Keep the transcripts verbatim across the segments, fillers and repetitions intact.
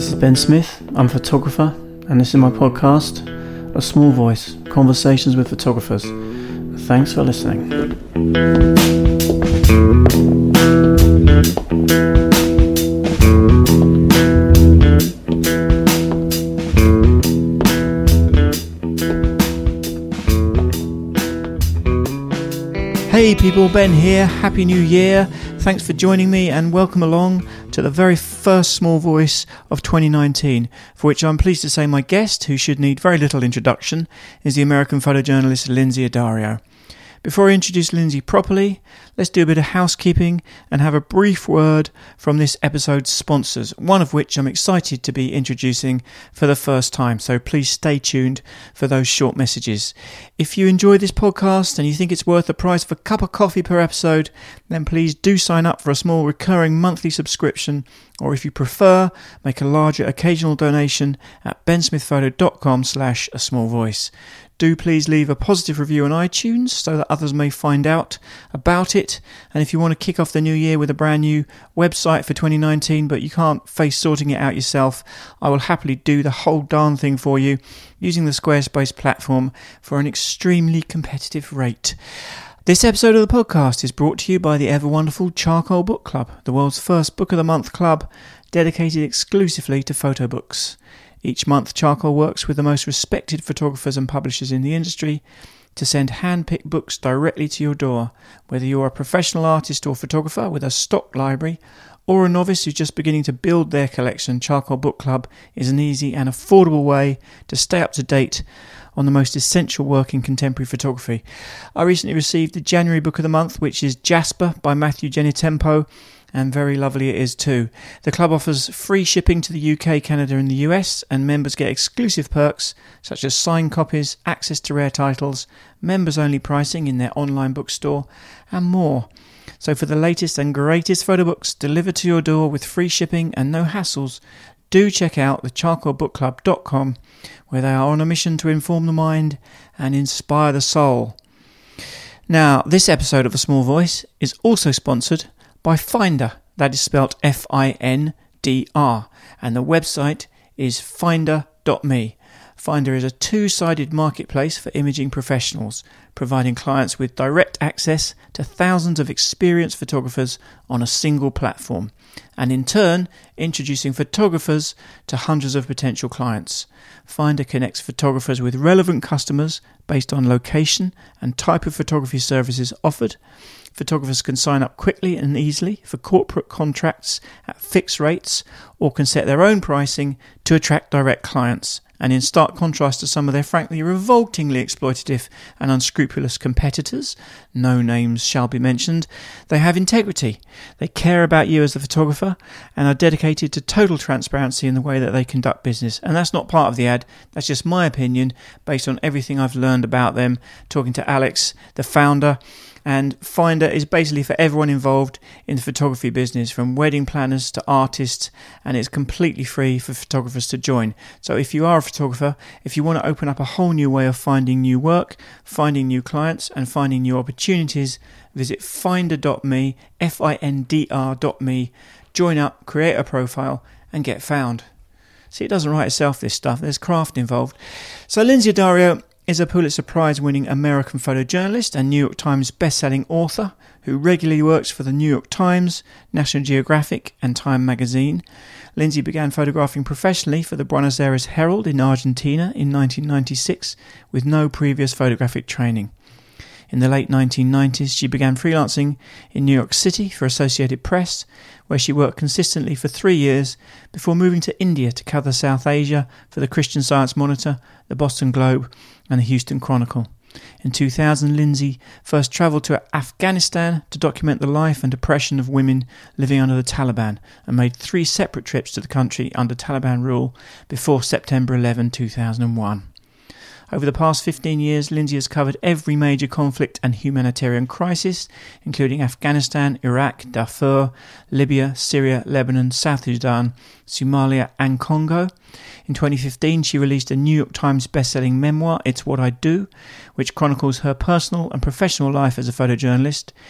This is Ben Smith, I'm a photographer, and this is my podcast, A Small Voice, Conversations with Photographers. Thanks for listening. Hey people, Ben here, Happy New Year. Thanks for joining me and welcome along to the very first Small Voice of twenty nineteen, for which I'm pleased to say my guest, who should need very little introduction, is the American photojournalist Lindsay Addario. Before I introduce Lindsay properly, let's do a bit of housekeeping and have a brief word from this episode's sponsors, one of which I'm excited to be introducing for the first time, so please stay tuned for those short messages. If you enjoy this podcast and you think it's worth the price of a cup of coffee per episode, then please do sign up for a small recurring monthly subscription, or if you prefer, make a larger occasional donation at bensmithphoto.com slash a small voice. Do please leave a positive review on iTunes so that others may find out about it. And if you want to kick off the new year with a brand new website for twenty nineteen, but you can't face sorting it out yourself, I will happily do the whole darn thing for you using the Squarespace platform for an extremely competitive rate. This episode of the podcast is brought to you by the ever wonderful Charcoal Book Club, the world's first Book of the Month club dedicated exclusively to photo books. Each month, Charcoal works with the most respected photographers and publishers in the industry to send hand-picked books directly to your door. Whether you're a professional artist or photographer with a stock library, or a novice who's just beginning to build their collection, Charcoal Book Club is an easy and affordable way to stay up to date on the most essential work in contemporary photography. I recently received the January Book of the Month, which is Jasper by Matthew Genitempo, and very lovely it is too. The club offers free shipping to the U K, Canada and the U S, and members get exclusive perks such as signed copies, access to rare titles, members-only pricing in their online bookstore, and more. So for the latest and greatest photo books delivered to your door with free shipping and no hassles, do check out the charcoal book club dot com, where they are on a mission to inform the mind and inspire the soul. Now, this episode of A Small Voice is also sponsored by Finder, that is spelled F I N D R, and the website is finder dot me. Finder is a two-sided marketplace for imaging professionals, providing clients with direct access to thousands of experienced photographers on a single platform, and in turn, introducing photographers to hundreds of potential clients. Finder connects photographers with relevant customers based on location and type of photography services offered. Photographers can sign up quickly and easily for corporate contracts at fixed rates, or can set their own pricing to attract direct clients. And in stark contrast to some of their frankly revoltingly exploitative and unscrupulous competitors, no names shall be mentioned, they have integrity. They care about you as the photographer and are dedicated to total transparency in the way that they conduct business. And that's not part of the ad, that's just my opinion based on everything I've learned about them, talking to Alex, the founder. And Finder is basically for everyone involved in the photography business, from wedding planners to artists, and it's completely free for photographers to join. So if you are a photographer, if you want to open up a whole new way of finding new work, finding new clients and finding new opportunities, visit finder dot me, F I N D R dot me, join up, create a profile and get found. See, it doesn't write itself, this stuff, there's craft involved. So Lindsay Addario is a Pulitzer Prize-winning American photojournalist and New York Times best-selling author who regularly works for the New York Times, National Geographic and Time magazine. Lindsay began photographing professionally for the Buenos Aires Herald in Argentina in nineteen ninety-six with no previous photographic training. In the late nineteen nineties, she began freelancing in New York City for Associated Press, where she worked consistently for three years before moving to India to cover South Asia for the Christian Science Monitor, the Boston Globe and the Houston Chronicle. In two thousand, Lindsay first travelled to Afghanistan to document the life and oppression of women living under the Taliban, and made three separate trips to the country under Taliban rule before September eleventh, two thousand one. Over the past fifteen years, Lindsay has covered every major conflict and humanitarian crisis, including Afghanistan, Iraq, Darfur, Libya, Syria, Lebanon, South Sudan, Somalia and Congo. In twenty fifteen, she released a New York Times best-selling memoir, It's What I Do, which chronicles her personal and professional life as a photojournalist.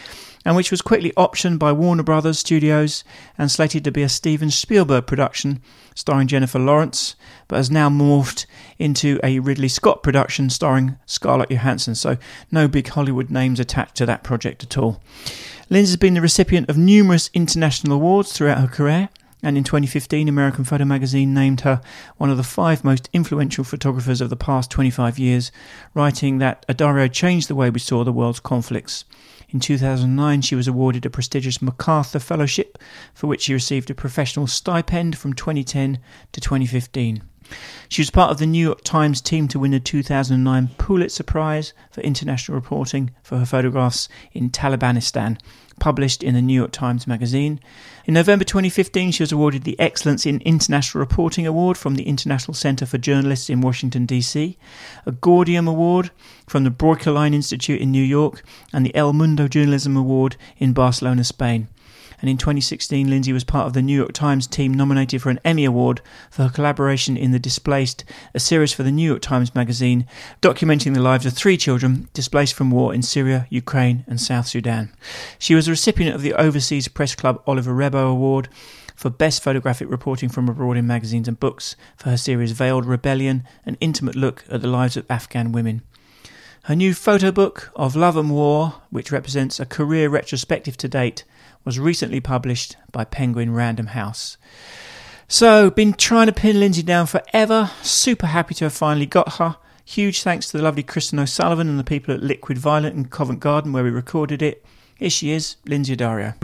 and which was quickly optioned by Warner Brothers Studios and slated to be a Steven Spielberg production starring Jennifer Lawrence, but has now morphed into a Ridley Scott production starring Scarlett Johansson, so no big Hollywood names attached to that project at all. Lindsay has been the recipient of numerous international awards throughout her career, and in twenty fifteen, American Photo Magazine named her one of the five most influential photographers of the past twenty-five years, writing that Addario changed the way we saw the world's conflicts. In two thousand nine, she was awarded a prestigious MacArthur Fellowship, for which she received a professional stipend from twenty ten to twenty fifteen. She was part of the New York Times team to win the two thousand nine Pulitzer Prize for international reporting for her photographs in Talibanistan, published in the New York Times Magazine. In November twenty fifteen, she was awarded the Excellence in International Reporting Award from the International Center for Journalists in Washington, D C, a Gordium Award from the Broeckline Institute in New York, and the El Mundo Journalism Award in Barcelona, Spain. And in twenty sixteen, Lindsay was part of the New York Times team nominated for an Emmy Award for her collaboration in The Displaced, a series for the New York Times Magazine, documenting the lives of three children displaced from war in Syria, Ukraine and South Sudan. She was a recipient of the Overseas Press Club Oliver Rebo Award for Best Photographic Reporting from Abroad in Magazines and Books for her series Veiled Rebellion, an intimate look at the lives of Afghan women. Her new photo book of Love and War, which represents a career retrospective to date, was recently published by Penguin Random House. So, been trying to pin Lindsay down forever. Super happy to have finally got her. Huge thanks to the lovely Kristen O'Sullivan and the people at Liquid Violet in Covent Garden where we recorded it. Here she is, Lindsay Addario.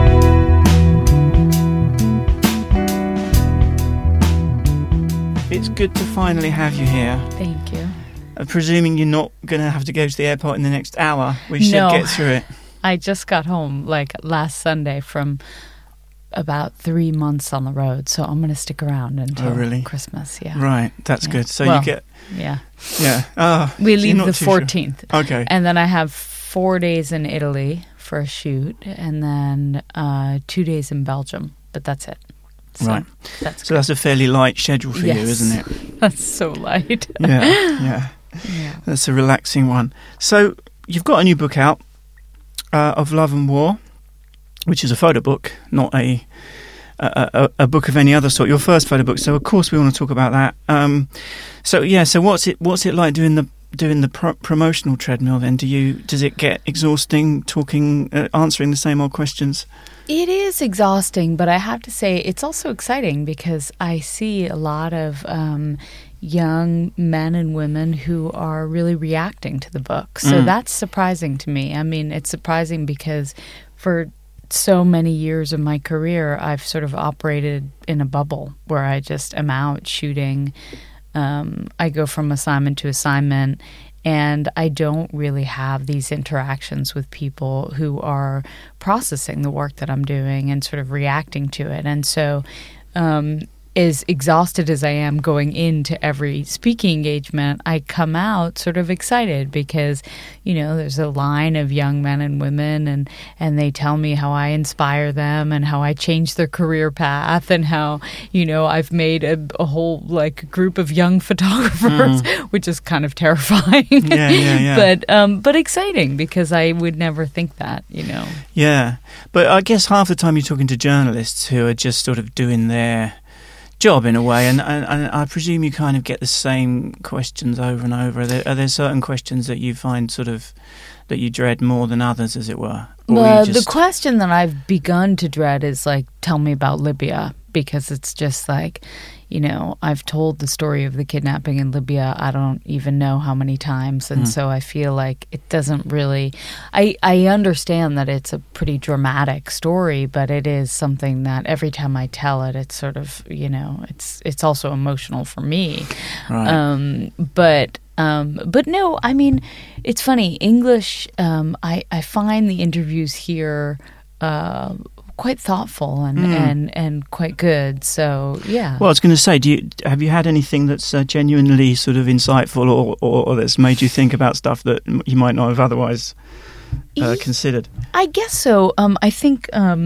It's good to finally have you here. Thank you. I'm presuming you're not going to have to go to the airport in the next hour. We should no. get through it. I just got home like last Sunday from about three months on the road, so I'm going to stick around until oh, really? Christmas. Yeah, right. That's yeah. good. So well, you get yeah, yeah. Oh, we so leave the fourteenth. Sure. Okay, and then I have four days in Italy for a shoot, and then uh, two days in Belgium. But that's it. So right. That's so that's a fairly light schedule for yes. you, isn't it? That's so light. yeah, yeah, yeah. That's a relaxing one. So you've got a new book out. Uh, of Love and War, which is a photo book, not a, a a a book of any other sort. Your first photo book, so of course we want to talk about that. Um, so yeah, so what's it what's it like doing the doing the pro- promotional treadmill? Then do you does it get exhausting talking, uh, answering the same old questions? It is exhausting, but I have to say it's also exciting because I see a lot of um, young men and women who are really reacting to the book. So mm. that's surprising to me. I mean, it's surprising because for so many years of my career, I've sort of operated in a bubble where I just am out shooting. Um, I go from assignment to assignment, and I don't really have these interactions with people who are processing the work that I'm doing and sort of reacting to it. And so um, as exhausted as I am going into every speaking engagement, I come out sort of excited because, you know, there's a line of young men and women and, and they tell me how I inspire them and how I change their career path and how, you know, I've made a, a whole like group of young photographers, mm. which is kind of terrifying. Yeah, yeah, yeah. but, um, but exciting because I would never think that, you know. Yeah. But I guess half the time you're talking to journalists who are just sort of doing their job in a way, and, and, and I presume you kind of get the same questions over and over. Are there, are there certain questions that you find sort of that you dread more than others, as it were? Or well, just... the question that I've begun to dread is like, tell me about Libya, because it's just like, you know, I've told the story of the kidnapping in Libya, I don't even know how many times. And mm. so I feel like it doesn't really, I, I understand that it's a pretty dramatic story, but it is something that every time I tell it, it's sort of, you know, it's, it's also emotional for me. Right. Um, but, um, but no, I mean, it's funny, English, um, I, I find the interviews here, uh, quite thoughtful and, mm. and, and quite good. So, yeah. Well, I was going to say, do you have you had anything that's uh, genuinely sort of insightful or, or, or that's made you think about stuff that you might not have otherwise uh, considered? I guess so. Um, I think um,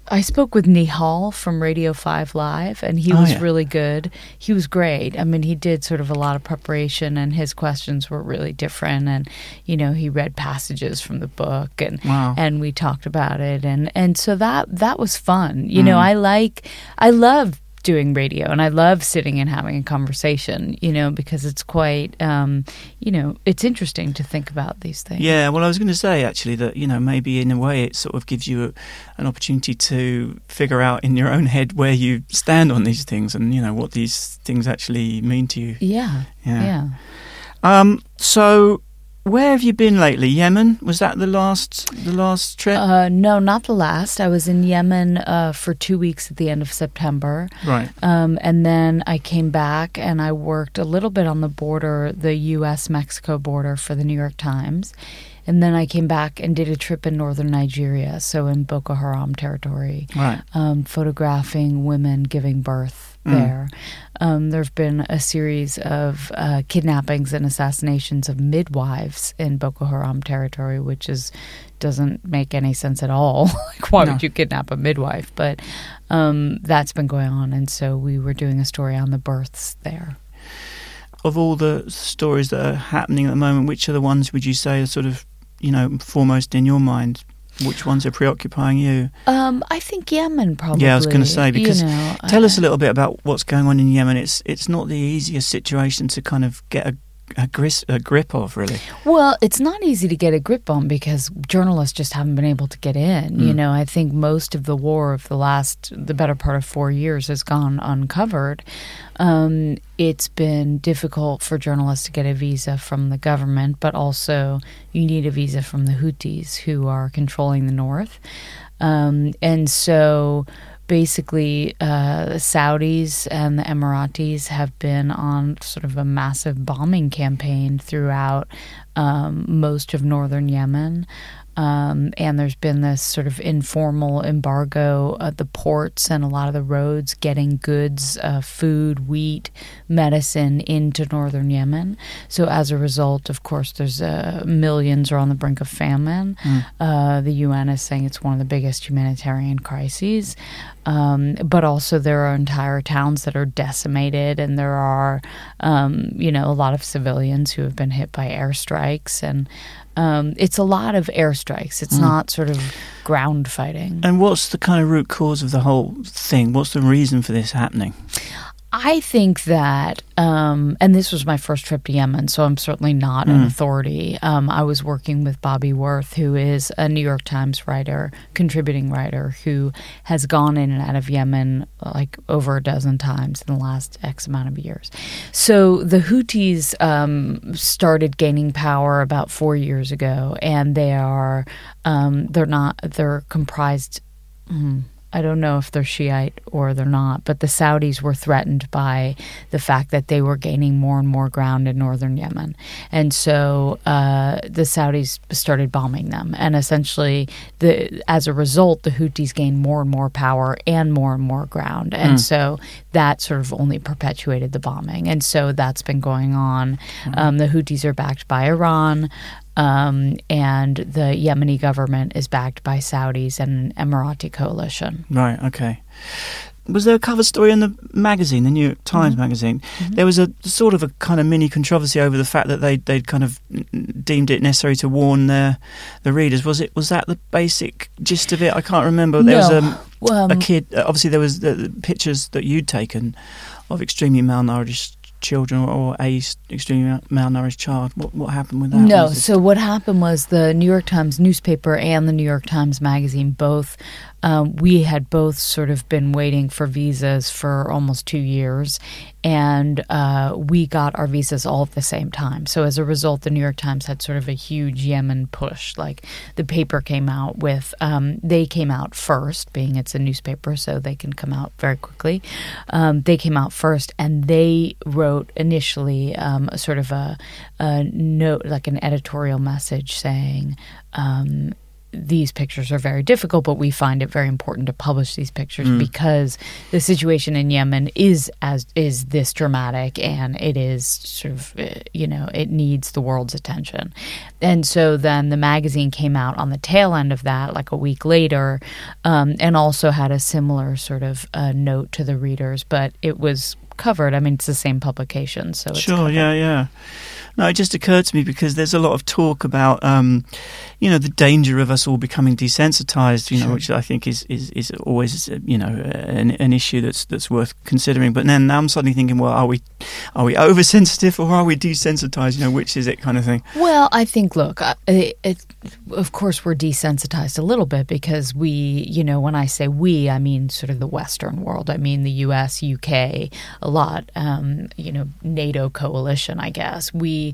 I spoke with Nihal from Radio five Live, and he Oh, was yeah. really good. He was great. I mean, he did sort of a lot of preparation, and his questions were really different. And, you know, he read passages from the book, and Wow. and we talked about it. And, and so that that was fun. You know, Mm. I like, I love doing radio, and I love sitting and having a conversation, you know, because it's quite, um, you know, it's interesting to think about these things. Yeah, well, I was going to say actually that, you know, maybe in a way it sort of gives you a, an opportunity to figure out in your own head where you stand on these things and, you know, what these things actually mean to you. Yeah. Yeah. Yeah. Um, so where have you been lately? Yemen? Was that the last the last trip? Uh, no, not the last. I was in Yemen uh, for two weeks at the end of September. right. Um, and then I came back and I worked a little bit on the border, the U S Mexico border for the New York Times. And then I came back and did a trip in northern Nigeria, so in Boko Haram territory, Right. um, photographing women giving birth Mm. there. Um, there have been a series of uh, kidnappings and assassinations of midwives in Boko Haram territory, which is doesn't make any sense at all. Like, why No. would you kidnap a midwife? But um, that's been going on, and so we were doing a story on the births there. Of all the stories that are happening at the moment, which are the ones would you say are sort of, you know, foremost in your mind? Which ones are preoccupying you? Um, I think Yemen probably. Yeah, I was going to say, because you know, tell I- us a little bit about what's going on in Yemen. It's it's not the easiest situation to kind of get a, a, gris, a grip of, really. Well, it's not easy to get a grip on because journalists just haven't been able to get in. You Mm. know, I think most of the war of the last, the better part of four years has gone uncovered. Um, it's been difficult for journalists to get a visa from the government, but also you need a visa from the Houthis who are controlling the north. Um, and so basically uh, the Saudis and the Emiratis have been on sort of a massive bombing campaign throughout um, most of northern Yemen. Um, and there's been this sort of informal embargo at the ports and a lot of the roads getting goods, uh, food, wheat, medicine into northern Yemen. So as a result, of course, there's uh, millions are on the brink of famine. Mm. Uh, the U N is saying it's one of the biggest humanitarian crises. Um, but also there are entire towns that are decimated, and there are, um, you know, a lot of civilians who have been hit by airstrikes. And um, it's a lot of airstrikes. It's Mm. not sort of ground fighting. And what's the kind of root cause of the whole thing? What's the reason for this happening? I think that, um, and this was my first trip to Yemen, so I'm certainly not an Mm. authority. Um, I was working with Bobby Worth, who is a New York Times writer, contributing writer, who has gone in and out of Yemen like over a dozen times in the last X amount of years. So the Houthis um, started gaining power about four years ago, and they are, um, they're not, they're comprised. Mm, I don't know if they're Shiite or they're not, but the Saudis were threatened by the fact that they were gaining more and more ground in northern Yemen. And so uh, the Saudis started bombing them. And essentially, the, as a result, the Houthis gained more and more power and more and more ground. And Mm. so that sort of only perpetuated the bombing. And so that's been going on. Mm. Um, the Houthis are backed by Iran. Um, and the Yemeni government is backed by Saudis and an Emirati coalition. Right, okay. Was there a cover story in the magazine, the New York Times Mhm. magazine? Mhm. There was a sort of a kind of mini controversy over the fact that they they'd kind of deemed it necessary to warn their the readers. Was it was that the basic gist of it? I can't remember. There was No. a, Um, a kid. Obviously, there was the, the pictures that you'd taken of extremely malnourished children or a extremely malnourished child. What what happened with that? No. Was it- So what happened was the New York Times newspaper and the New York Times magazine both, um, we had both sort of been waiting for visas for almost two years. And uh, we got our visas all at the same time. So as a result, the New York Times had sort of a huge Yemen push. Like the paper came out with, um, they came out first, being it's a newspaper, so they can come out very quickly. Um, they came out first, and they wrote initially um, a sort of a, a note, like an editorial message saying, um, these pictures are very difficult, but we find it very important to publish these pictures mm. because the situation in Yemen is as is this dramatic, and it is sort of, you know, it needs the world's attention. And so then the magazine came out on the tail end of that, like a week later, um, and also had a similar sort of uh, note to the readers, but it was covered. I mean, it's the same publication, so it's sure, covered. yeah, yeah. No, it just occurred to me because there's a lot of talk about, um, you know, the danger of us all becoming desensitized, you know, sure. which I think is, is, is always, you know, an, an issue that's that's worth considering. But then now I'm suddenly thinking, well, are we are we oversensitive or are we desensitized? You know, which is it, kind of thing? Well, I think, look, it, it, of course we're desensitized a little bit because we, you know, when I say we, I mean sort of the Western world. I mean the U S, U K, a lot, um, you know, NATO coalition, I guess. We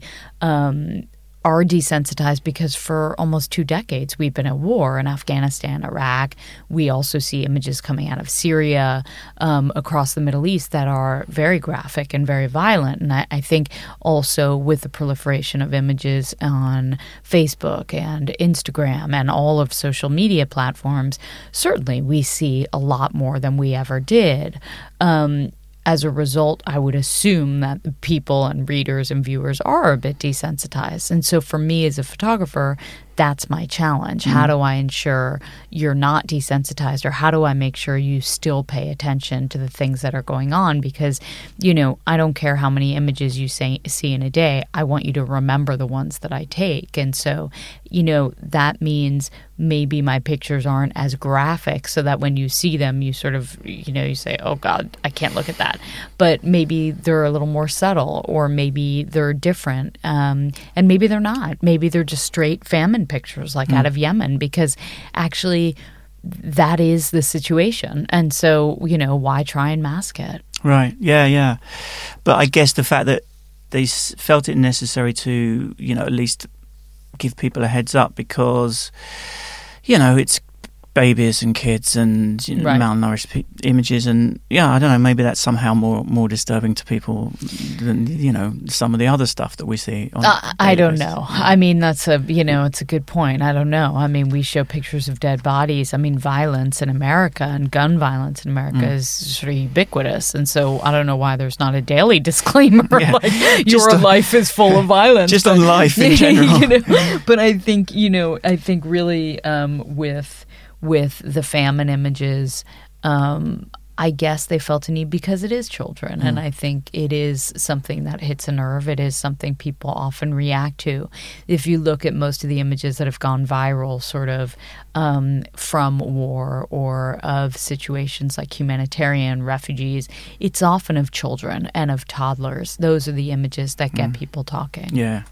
um, are desensitized because for almost two decades we've been at war in Afghanistan, Iraq. We also see images coming out of Syria, um, across the Middle East that are very graphic and very violent. And I, I think also with the proliferation of images on Facebook and Instagram and all of social media platforms, certainly we see a lot more than we ever did. Um, As a result, I would assume that the people and readers and viewers are a bit desensitized. And so for me as a photographer, that's my challenge. Mm-hmm. How do I ensure you're not desensitized, or how do I make sure you still pay attention to the things that are going on? Because, you know, I don't care how many images you say, see in a day. I want you to remember the ones that I take. And so, you know, that means maybe my pictures aren't as graphic so that when you see them, you sort of, you know, you say, oh, God, I can't look at that. But maybe they're a little more subtle, or maybe they're different. Um, and maybe they're not. Maybe they're just straight famine pictures like mm. out of Yemen, because actually that is the situation. And so, you know, why try and mask it? Right. Yeah, yeah. But I guess the fact that they felt it necessary to, you know, at least give people a heads up because, you know, it's babies and kids and, you know, right. malnourished pe- images, and yeah, I don't know, maybe that's somehow more more disturbing to people than, you know, some of the other stuff that we see on uh, I don't know. I mean, that's a, you know, it's a good point. I don't know. I mean, we show pictures of dead bodies. I mean, violence in America and gun violence in America mm. is sort of ubiquitous, and so I don't know why there's not a daily disclaimer yeah. like your a, life is full of violence. Just but, on life in general. You know, but I think, you know, I think really um, with with the famine images, um, I guess they felt a need because it is children. Mm. And I think it is something that hits a nerve. It is something people often react to. If you look at most of the images that have gone viral sort of um, from war or of situations like humanitarian refugees, it's often of children and of toddlers. Those are the images that get mm. people talking. Yeah.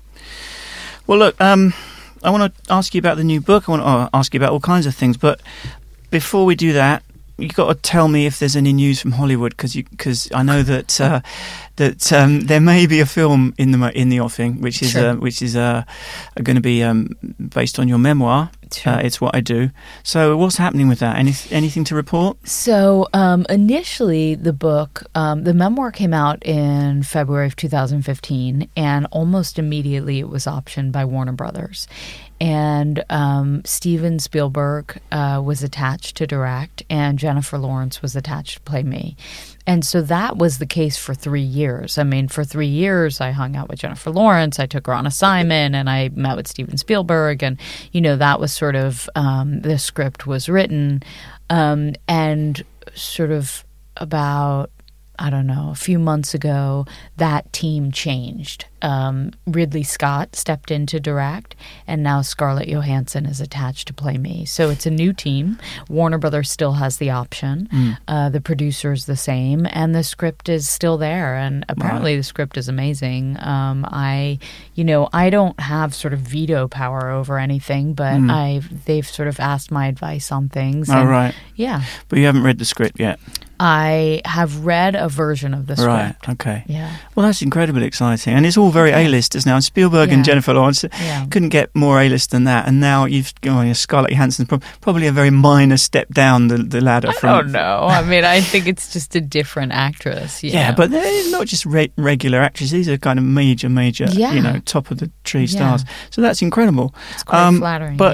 Well, look, um, I want to ask you about the new book. I want to oh, ask you about all kinds of things. But before we do that, you've got to tell me if there's any news from Hollywood, because because I know that uh, that um, there may be a film in the in the offing, which is sure. uh, which is uh, going to be um, based on your memoir. Sure. Uh, It's What I Do. So what's happening with that? Any, anything to report? So um, initially the book, um, the memoir came out in February of two thousand fifteen, and almost immediately it was optioned by Warner Brothers. And um, Steven Spielberg uh, was attached to direct, and Jennifer Lawrence was attached to play me. And so that was the case for three years. I mean, for three years, I hung out with Jennifer Lawrence. I took her on assignment, and I met with Steven Spielberg. And, you know, that was sort of, um, the script was written. Um, and sort of about, I don't know, a few months ago, that team changed. Um, Ridley Scott stepped in to direct, and now Scarlett Johansson is attached to play me. So it's a new team. Warner Brothers still has the option. Mm. Uh, the producer is the same, and the script is still there. And apparently, wow. the script is amazing. Um, I, you know, I don't have sort of veto power over anything, but mm. I've they've sort of asked my advice on things. Oh, and, right. Yeah. But you haven't read the script yet. I have read a version of the script. Right, okay. Yeah. Well, that's incredibly exciting. And it's all very yeah. A-listers now. And Spielberg yeah. and Jennifer Lawrence yeah. couldn't get more A-list than that. And now you've got oh, Scarlett Johansson's pro- probably a very minor step down the, the ladder. I from. don't know. I mean, I think it's just a different actress. You yeah, know? But they're not just re- regular actors. These are kind of major, major, yeah. you know, top of the tree stars. Yeah. So that's incredible. It's quite um, flattering, but yeah.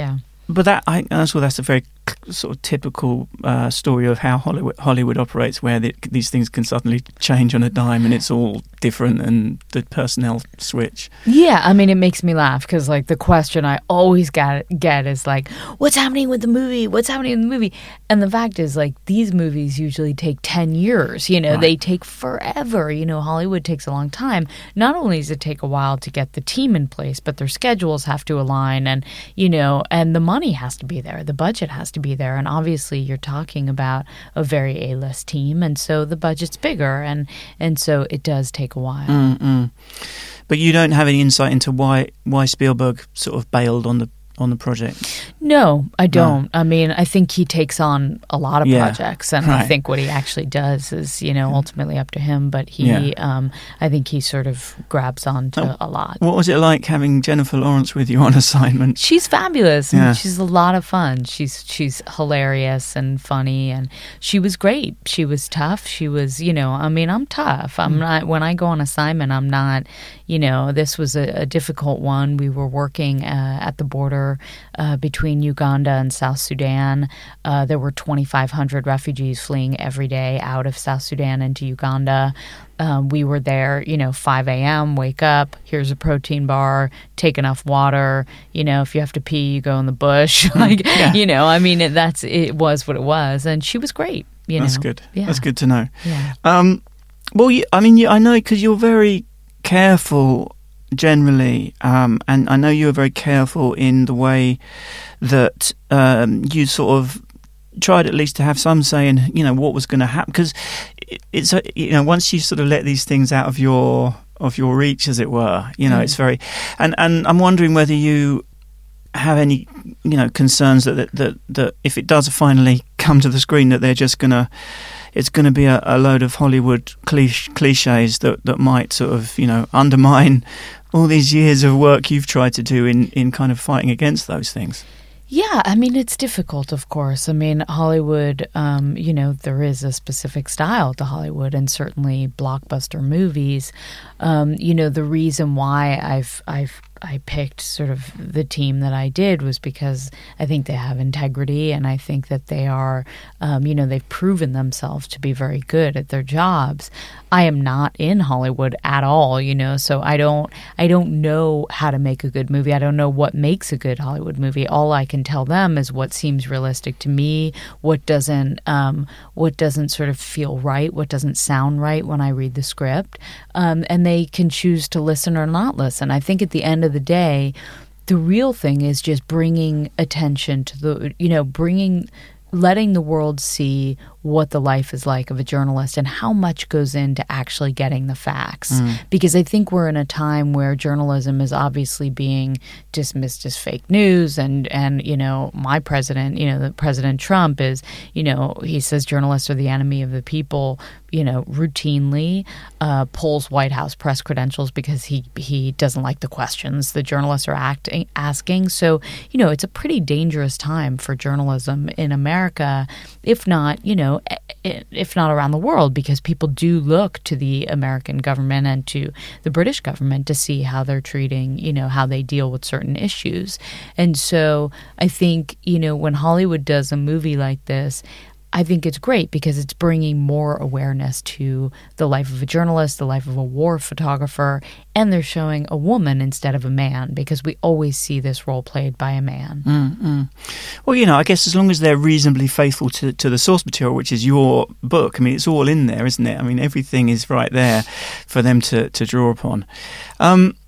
but that I that's well, that's a very sort of typical uh, story of how Hollywood Hollywood operates, where the, these things can suddenly change on a dime, and it's all different, and the personnel switch. Yeah, I mean, it makes me laugh because, like, the question I always get get is like, "What's happening with the movie? What's happening in the movie?" And the fact is, like, these movies usually take ten years. You know, right. They take forever. You know, Hollywood takes a long time. Not only does it take a while to get the team in place, but their schedules have to align, and you know, and the money has to be there, the budget has to be there, and obviously you're talking about a very A-list team, and so the budget's bigger, and and so it does take a while. Mm-mm. But you don't have any insight into why why Spielberg sort of bailed on the on the project? No, I don't. No. I mean, I think he takes on a lot of yeah. projects, and right. I think what he actually does is, you know, ultimately up to him. But he, yeah. um, I think he sort of grabs on to oh, a lot. What was it like having Jennifer Lawrence with you on assignment? She's fabulous. And yeah. she's a lot of fun. She's she's hilarious and funny, and she was great. She was tough. She was, you know, I mean, I'm tough. I'm mm. not, when I go on assignment, I'm not, you know, this was a, a difficult one. We were working uh, at the border uh, between Uganda and South Sudan. Uh, there were twenty-five hundred refugees fleeing every day out of South Sudan into Uganda. Um, we were there, you know, five a.m., wake up, here's a protein bar, take enough water. You know, if you have to pee, you go in the bush. like, yeah. you know, I mean, it, that's it was what it was. And she was great, you That's know. good. Yeah. That's good to know. Yeah. Um, well, you, I mean, you, I know because you're very careful generally, um, and I know you're very careful in the way that um, you sort of tried at least to have some say in, you know, what was going to happen, because it's, you know, once you sort of let these things out of your of your reach, as it were, you know, mm. it's very, and and I'm wondering whether you have any, you know, concerns that that that, that if it does finally come to the screen, that they're just gonna, it's going to be a, a load of Hollywood cliche, cliches that that might sort of, you know, undermine all these years of work you've tried to do in in kind of fighting against those things. Yeah, I mean, it's difficult, of course. I mean, Hollywood, um, you know, there is a specific style to Hollywood, and certainly blockbuster movies. Um, you know, the reason why I've I've I picked sort of the team that I did was because I think they have integrity, and I think that they are, um, you know, they've proven themselves to be very good at their jobs. I am not in Hollywood at all, you know, so I don't I don't know how to make a good movie. I don't know what makes a good Hollywood movie. All I can tell them is what seems realistic to me, what doesn't um, what doesn't sort of feel right, what doesn't sound right when I read the script, um, and they can choose to listen or not listen. I think at the end of the day, the real thing is just bringing attention to the, you know, bringing, letting the world see what the life is like of a journalist and how much goes into actually getting the facts. Mm. Because I think we're in a time where journalism is obviously being dismissed as fake news. And, and you know, my president, you know, the President Trump is, you know, he says journalists are the enemy of the people, you know, routinely uh, pulls White House press credentials because he, he doesn't like the questions the journalists are acting, asking. So, you know, it's a pretty dangerous time for journalism in America, if not, you know, if not around the world, because people do look to the American government and to the British government to see how they're treating, you know, how they deal with certain issues. And so I think, you know, when Hollywood does a movie like this, I think it's great because it's bringing more awareness to the life of a journalist, the life of a war photographer, and they're showing a woman instead of a man, because we always see this role played by a man. Mm-hmm. Well, you know, I guess as long as they're reasonably faithful to, to the source material, which is your book, I mean, it's all in there, isn't it? I mean, everything is right there for them to, to draw upon. Um,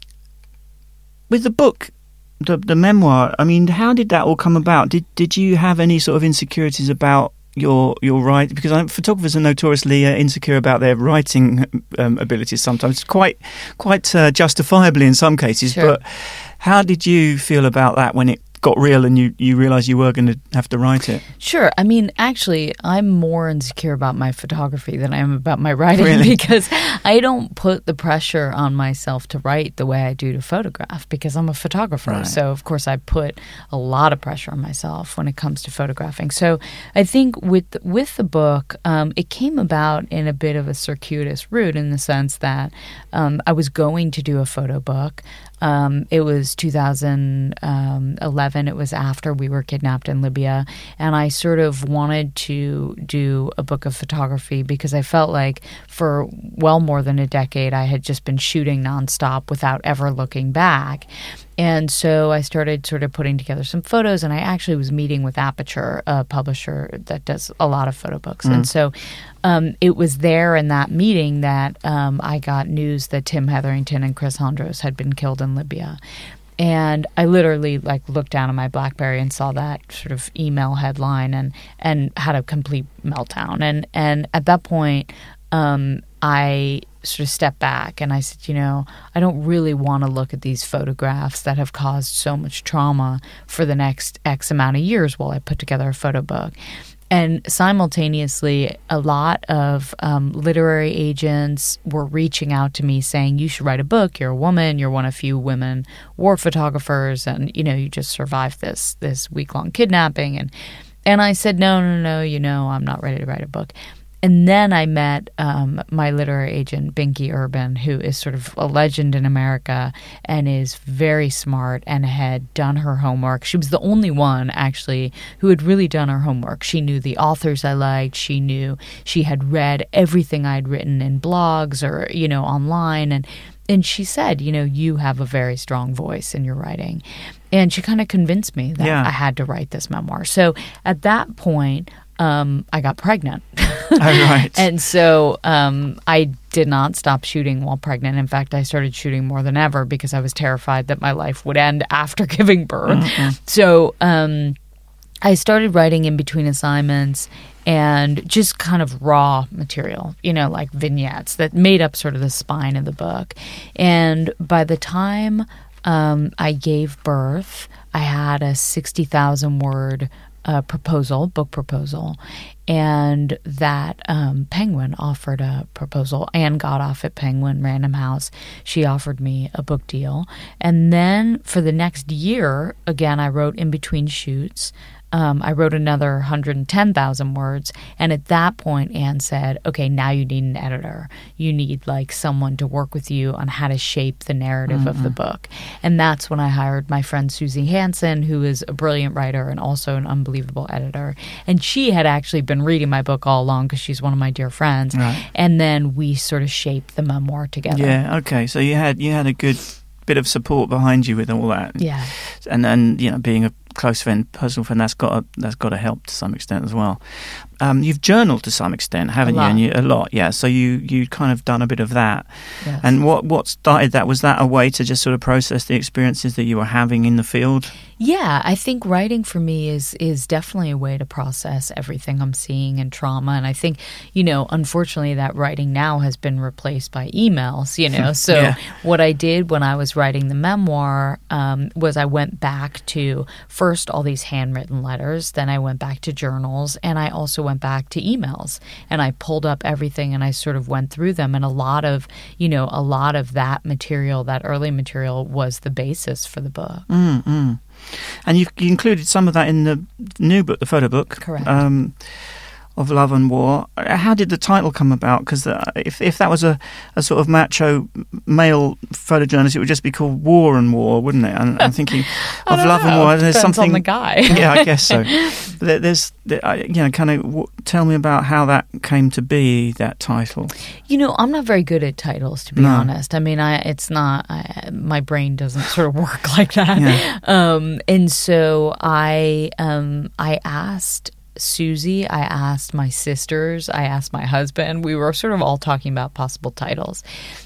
with the book, the the memoir, I mean, how did that all come about? Did did you have any sort of insecurities about your your writing? Because I, photographers are notoriously uh, insecure about their writing um, abilities sometimes, quite quite uh, justifiably in some cases. Sure. But how did you feel about that when it got real and you, you realised you were going to have to write it? Sure. I mean, actually, I'm more insecure about my photography than I am about my writing really? Because I don't put the pressure on myself to write the way I do to photograph because I'm a photographer. Right. So, of course, I put a lot of pressure on myself when it comes to photographing. So I think with, with the book, um, it came about in a bit of a circuitous route in the sense that um, I was going to do a photo book. um, it was two thousand eleven. It was after we were kidnapped in Libya. And I sort of wanted to do a book of photography because I felt like for well more than a decade, I had just been shooting nonstop without ever looking back. And so I started sort of putting together some photos, and I actually was meeting with Aperture, a publisher that does a lot of photo books. Mm. And so um, it was there in that meeting that um, I got news that Tim Hetherington and Chris Hondros had been killed in Libya. And I literally like looked down at my BlackBerry and saw that sort of email headline and, and had a complete meltdown. And, and at that point, um, I sort of stepped back and I said, you know, I don't really want to look at these photographs that have caused so much trauma for the next X amount of years while I put together a photo book. And simultaneously, a lot of um, literary agents were reaching out to me saying, you should write a book. You're a woman. You're one of few women war photographers. And, you know, you just survived this this week-long kidnapping. And, and I said, no, no, no, you know, I'm not ready to write a book. And then I met um, my literary agent, Binky Urban, who is sort of a legend in America and is very smart and had done her homework. She was the only one, actually, who had really done her homework. She knew the authors I liked. She knew she had read everything I'd written in blogs or, you know, online. And, and she said, you know, you have a very strong voice in your writing. And she kind of convinced me that yeah. I had to write this memoir. So at that point, Um, I got pregnant. Oh, right. And so um, I did not stop shooting while pregnant. In fact, I started shooting more than ever because I was terrified that my life would end after giving birth. Mm-hmm. So um, I started writing in between assignments and just kind of raw material, you know, like vignettes that made up sort of the spine of the book. And by the time um, I gave birth, I had a sixty thousand word a proposal, book proposal, and that um, Penguin offered a proposal. Anne Godoff at Penguin Random House, she offered me a book deal. And then for the next year, again, I wrote in between shoots. Um, I wrote another one hundred ten thousand words. And at that point, Anne said, okay, now you need an editor. You need like someone to work with you on how to shape the narrative mm-hmm. of the book. And that's when I hired my friend Susie Hansen, who is a brilliant writer and also an unbelievable editor. And she had actually been reading my book all along because she's one of my dear friends. Right. And then we sort of shaped the memoir together. Yeah, okay. So you had you had a good bit of support behind you with all that. Yeah. And then, you know, being a close friend, personal friend, that's got to, that's got to help to some extent as well. Um, you've journaled to some extent, haven't you? And you? A lot, yeah. So you you kind of done a bit of that. Yes. And what what started that? Was that a way to just sort of process the experiences that you were having in the field? Yeah, I think writing for me is is definitely a way to process everything I'm seeing and trauma. And I think, you know, unfortunately that writing now has been replaced by emails, you know. So yeah. What I did when I was writing the memoir um, was I went back to first all these handwritten letters, then I went back to journals, and I also went back to emails. And I pulled up everything and I sort of went through them. And a lot of, you know, a lot of that material, that early material was the basis for the book. Mm-hmm. And you've you included some of that in the new book, the photo book. Correct. Um, of Love and War. How did the title come about? Because if if that was a, a sort of macho male photojournalist, it would just be called War and War, wouldn't it? And I'm thinking of Love know. and War. There's Depends something. on the guy. Yeah, I guess so. There, there's, there, you know, kind of tell me about how that came to be, that title. You know, I'm not very good at titles, to be no. honest. I mean, I it's not. I, my brain doesn't sort of work like that. Yeah. Um, and so I um, I asked Susie, I asked my sisters, I asked my husband. We were sort of all talking about possible titles.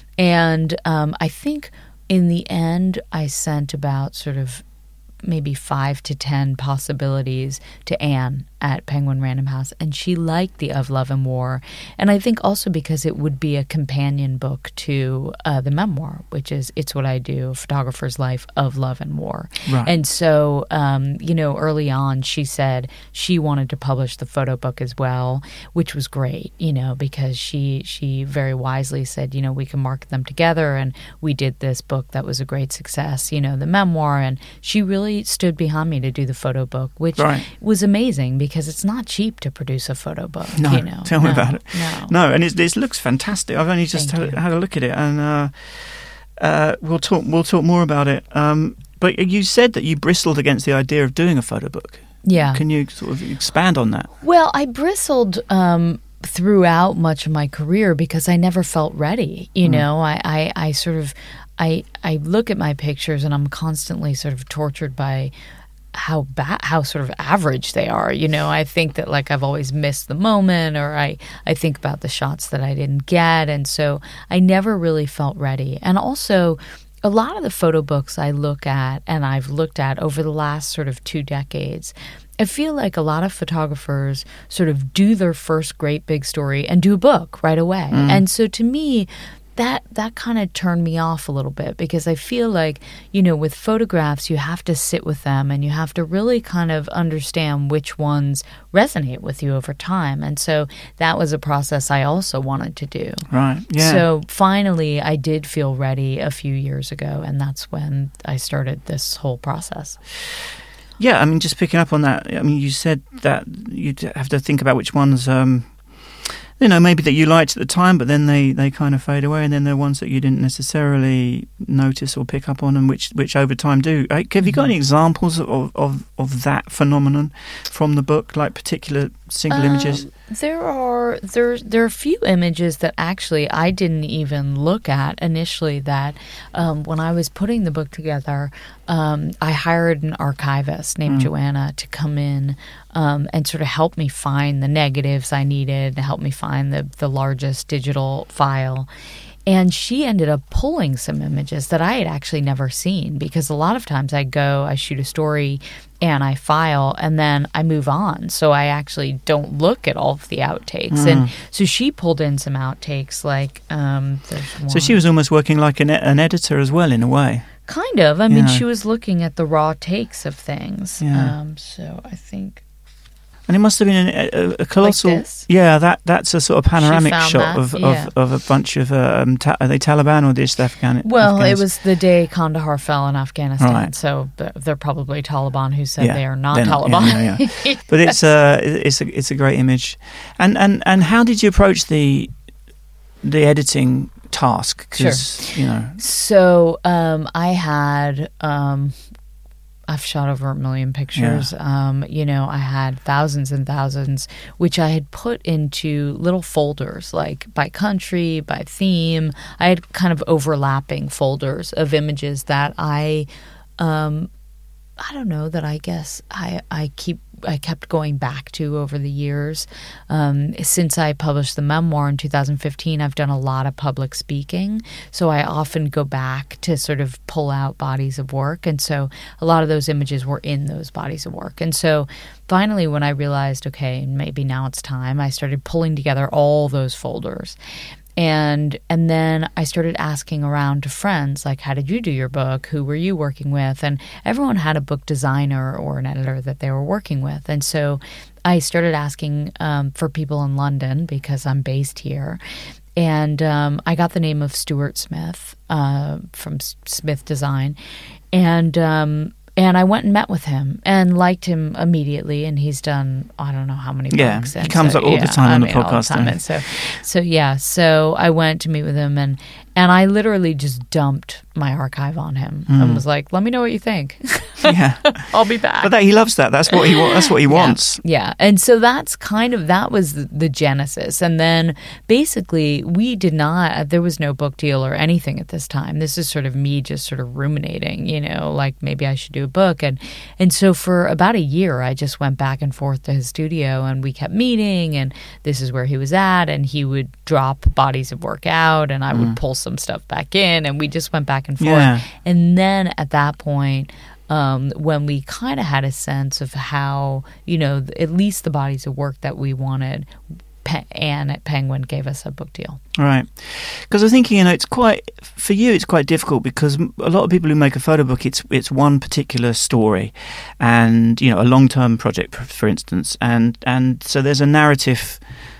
And um, I think in the end, I sent about sort of maybe five to ten possibilities to Anne at Penguin Random House, and she liked the Of Love and War. And I think also because it would be a companion book to uh, the memoir, which is It's What I Do, A Photographer's Life of Love and War. Right. And so, um, you know, early on, she said she wanted to publish the photo book as well, which was great, you know, because she she very wisely said, you know, we can market them together, and we did this book that was a great success, you know, the memoir, and she really stood behind me to do the photo book, which right. was amazing because it's not cheap to produce a photo book. No, you know? tell no, me about it. No, no, and it, it looks fantastic. I've only just had, had a look at it, and uh, uh, we'll talk. We'll talk more about it. Um, but you said that you bristled against the idea of doing a photo book. Yeah. Can you sort of expand on that? Well, I bristled um, throughout much of my career because I never felt ready. You mm. know, I, I, I sort of, I, I look at my pictures and I'm constantly sort of tortured by how bad, how sort of average they are. You know, I think that like I've always missed the moment, or I, I think about the shots that I didn't get. And so I never really felt ready. And also, a lot of the photo books I look at and I've looked at over the last sort of two decades, I feel like a lot of photographers sort of do their first great big story and do a book right away. Mm. And so to me, that that kind of turned me off a little bit, because I feel like, you know, with photographs, you have to sit with them and you have to really kind of understand which ones resonate with you over time. And so that was a process I also wanted to do. Right, yeah. So finally, I did feel ready a few years ago, and that's when I started this whole process. Yeah, I mean, just picking up on that, I mean, you said that you'd have to think about which ones... Um, you know, maybe that you liked at the time, but then they, they kind of fade away, and then there are ones that you didn't necessarily notice or pick up on, and which which over time do. Have you got any examples of, of, of that phenomenon from the book, like particular single um, images? There are there there are a few images that actually I didn't even look at initially. That um, when I was putting the book together, um, I hired an archivist named mm. Joanna to come in um, and sort of help me find the negatives I needed, and help me find the the largest digital file. And she ended up pulling some images that I had actually never seen, because a lot of times I go, I shoot a story and I file and then I move on. So I actually don't look at all of the outtakes. Mm. And so she pulled in some outtakes like um, there's one. So she was almost working like an, an editor as well, in a way. Kind of. I mean, yeah. She was looking at the raw takes of things. Yeah. Um, so I think... And it must have been a, a, a colossal... Like this? Yeah, that that's a sort of panoramic shot of, yeah. of, of a bunch of... Um, ta- are they Taliban or just Afghan? Well, Afghans? It was the day Kandahar fell in Afghanistan, right. So they're probably Taliban who said yeah, they are not then, Taliban. Yeah, yeah, yeah. But it's, uh, it's, a, it's a great image. And, and, and how did you approach the the editing task? 'Cause, sure. You know. So um, I had... Um, I've shot over a million pictures. Yeah. Um, you know, I had thousands and thousands, which I had put into little folders, like by country, by theme. I had kind of overlapping folders of images that I, um, I don't know, that I guess I, I keep I kept going back to over the years. Um, since I published the memoir in two thousand fifteen, I've done a lot of public speaking. So I often go back to sort of pull out bodies of work. And so a lot of those images were in those bodies of work. And so finally, when I realized, okay, maybe now it's time, I started pulling together all those folders. And and then I started asking around to friends, like, how did you do your book? Who were you working with? And everyone had a book designer or an editor that they were working with. And so I started asking um, for people in London, because I'm based here. And um, I got the name of Stuart Smith uh, from Smith Design. And um And I went and met with him and liked him immediately. And he's done, I don't know how many yeah, books. Yeah, and he comes so, up all yeah, the time I on mean, the podcast. All the time. And so, so, yeah, so I went to meet with him, and, and I literally just dumped my archive on him mm. and was like, let me know what you think. Yeah. I'll be back. But that, he loves that. That's what he, wa- that's what he yeah. wants. Yeah. And so that's kind of, that was the, the genesis. And then basically we did not, there was no book deal or anything at this time. This is sort of me just sort of ruminating, you know, like maybe I should do a book. And And so for about a year, I just went back and forth to his studio, and we kept meeting, and this is where he was at, and he would drop bodies of work out, and I would mm. pull some stuff back in, and we just went back and forth. Yeah. And then at that point, um, when we kind of had a sense of how, you know, at least the bodies of work that we wanted, Anne at Penguin gave us a book deal. Right. Because I was thinking, you know, it's quite, for you, it's quite difficult, because a lot of people who make a photo book, it's it's one particular story and, you know, a long-term project, for instance. And, and so there's a narrative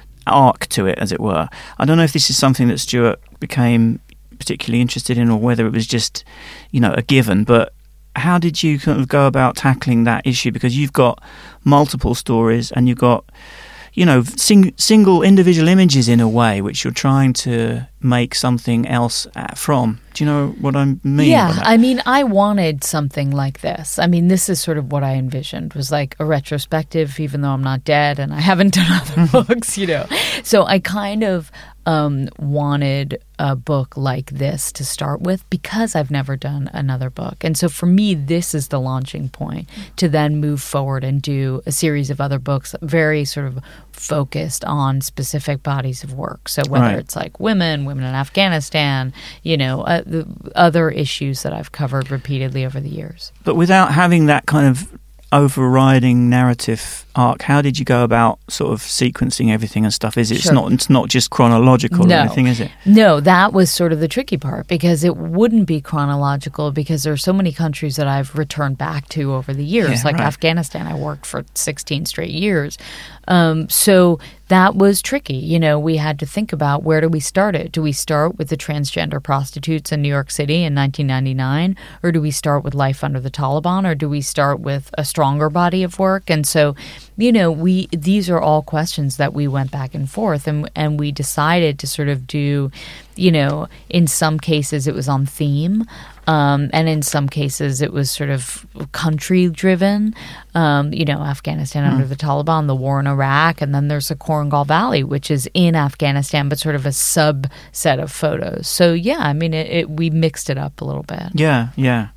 arc to it, as it were. I don't know if this is something that Stuart became particularly interested in, or whether it was just, you know, a given, but how did you kind of go about tackling that issue? Because you've got multiple stories and you've got, you know, sing, single individual images in a way, which you're trying to make something else uh, from. Do you know what I mean? Yeah, by that? I mean, I wanted something like this. I mean, this is sort of what I envisioned, was like a retrospective, even though I'm not dead and I haven't done other books, you know. So I kind of um, wanted a book like this to start with because I've never done another book. And so for me, this is the launching point to then move forward and do a series of other books, very sort of focused on specific bodies of work. So whether Right. it's like women, women in Afghanistan, you know, uh, the other issues that I've covered repeatedly over the years. But without having that kind of overriding narrative arc, how did you go about sort of sequencing everything and stuff? Is it, it's Sure. not it's not just chronological No. or anything, is it? No, that was sort of the tricky part because it wouldn't be chronological because there are so many countries that I've returned back to over the years. Yeah, like right. Afghanistan, I worked for sixteen straight years. Um, so that was tricky. You know, we had to think about where do we start it? Do we start with the transgender prostitutes in New York City in nineteen ninety-nine? Or do we start with life under the Taliban? Or do we start with a stronger body of work? And so, you know, we these are all questions that we went back and forth and and we decided to sort of do, you know, in some cases it was on theme. Um, and in some cases, it was sort of country-driven. Um, you know, Afghanistan Mm. under the Taliban, the war in Iraq, and then there's the Korengal Valley, which is in Afghanistan, but sort of a subset of photos. So, yeah, I mean, it, it, we mixed it up a little bit. Yeah, yeah.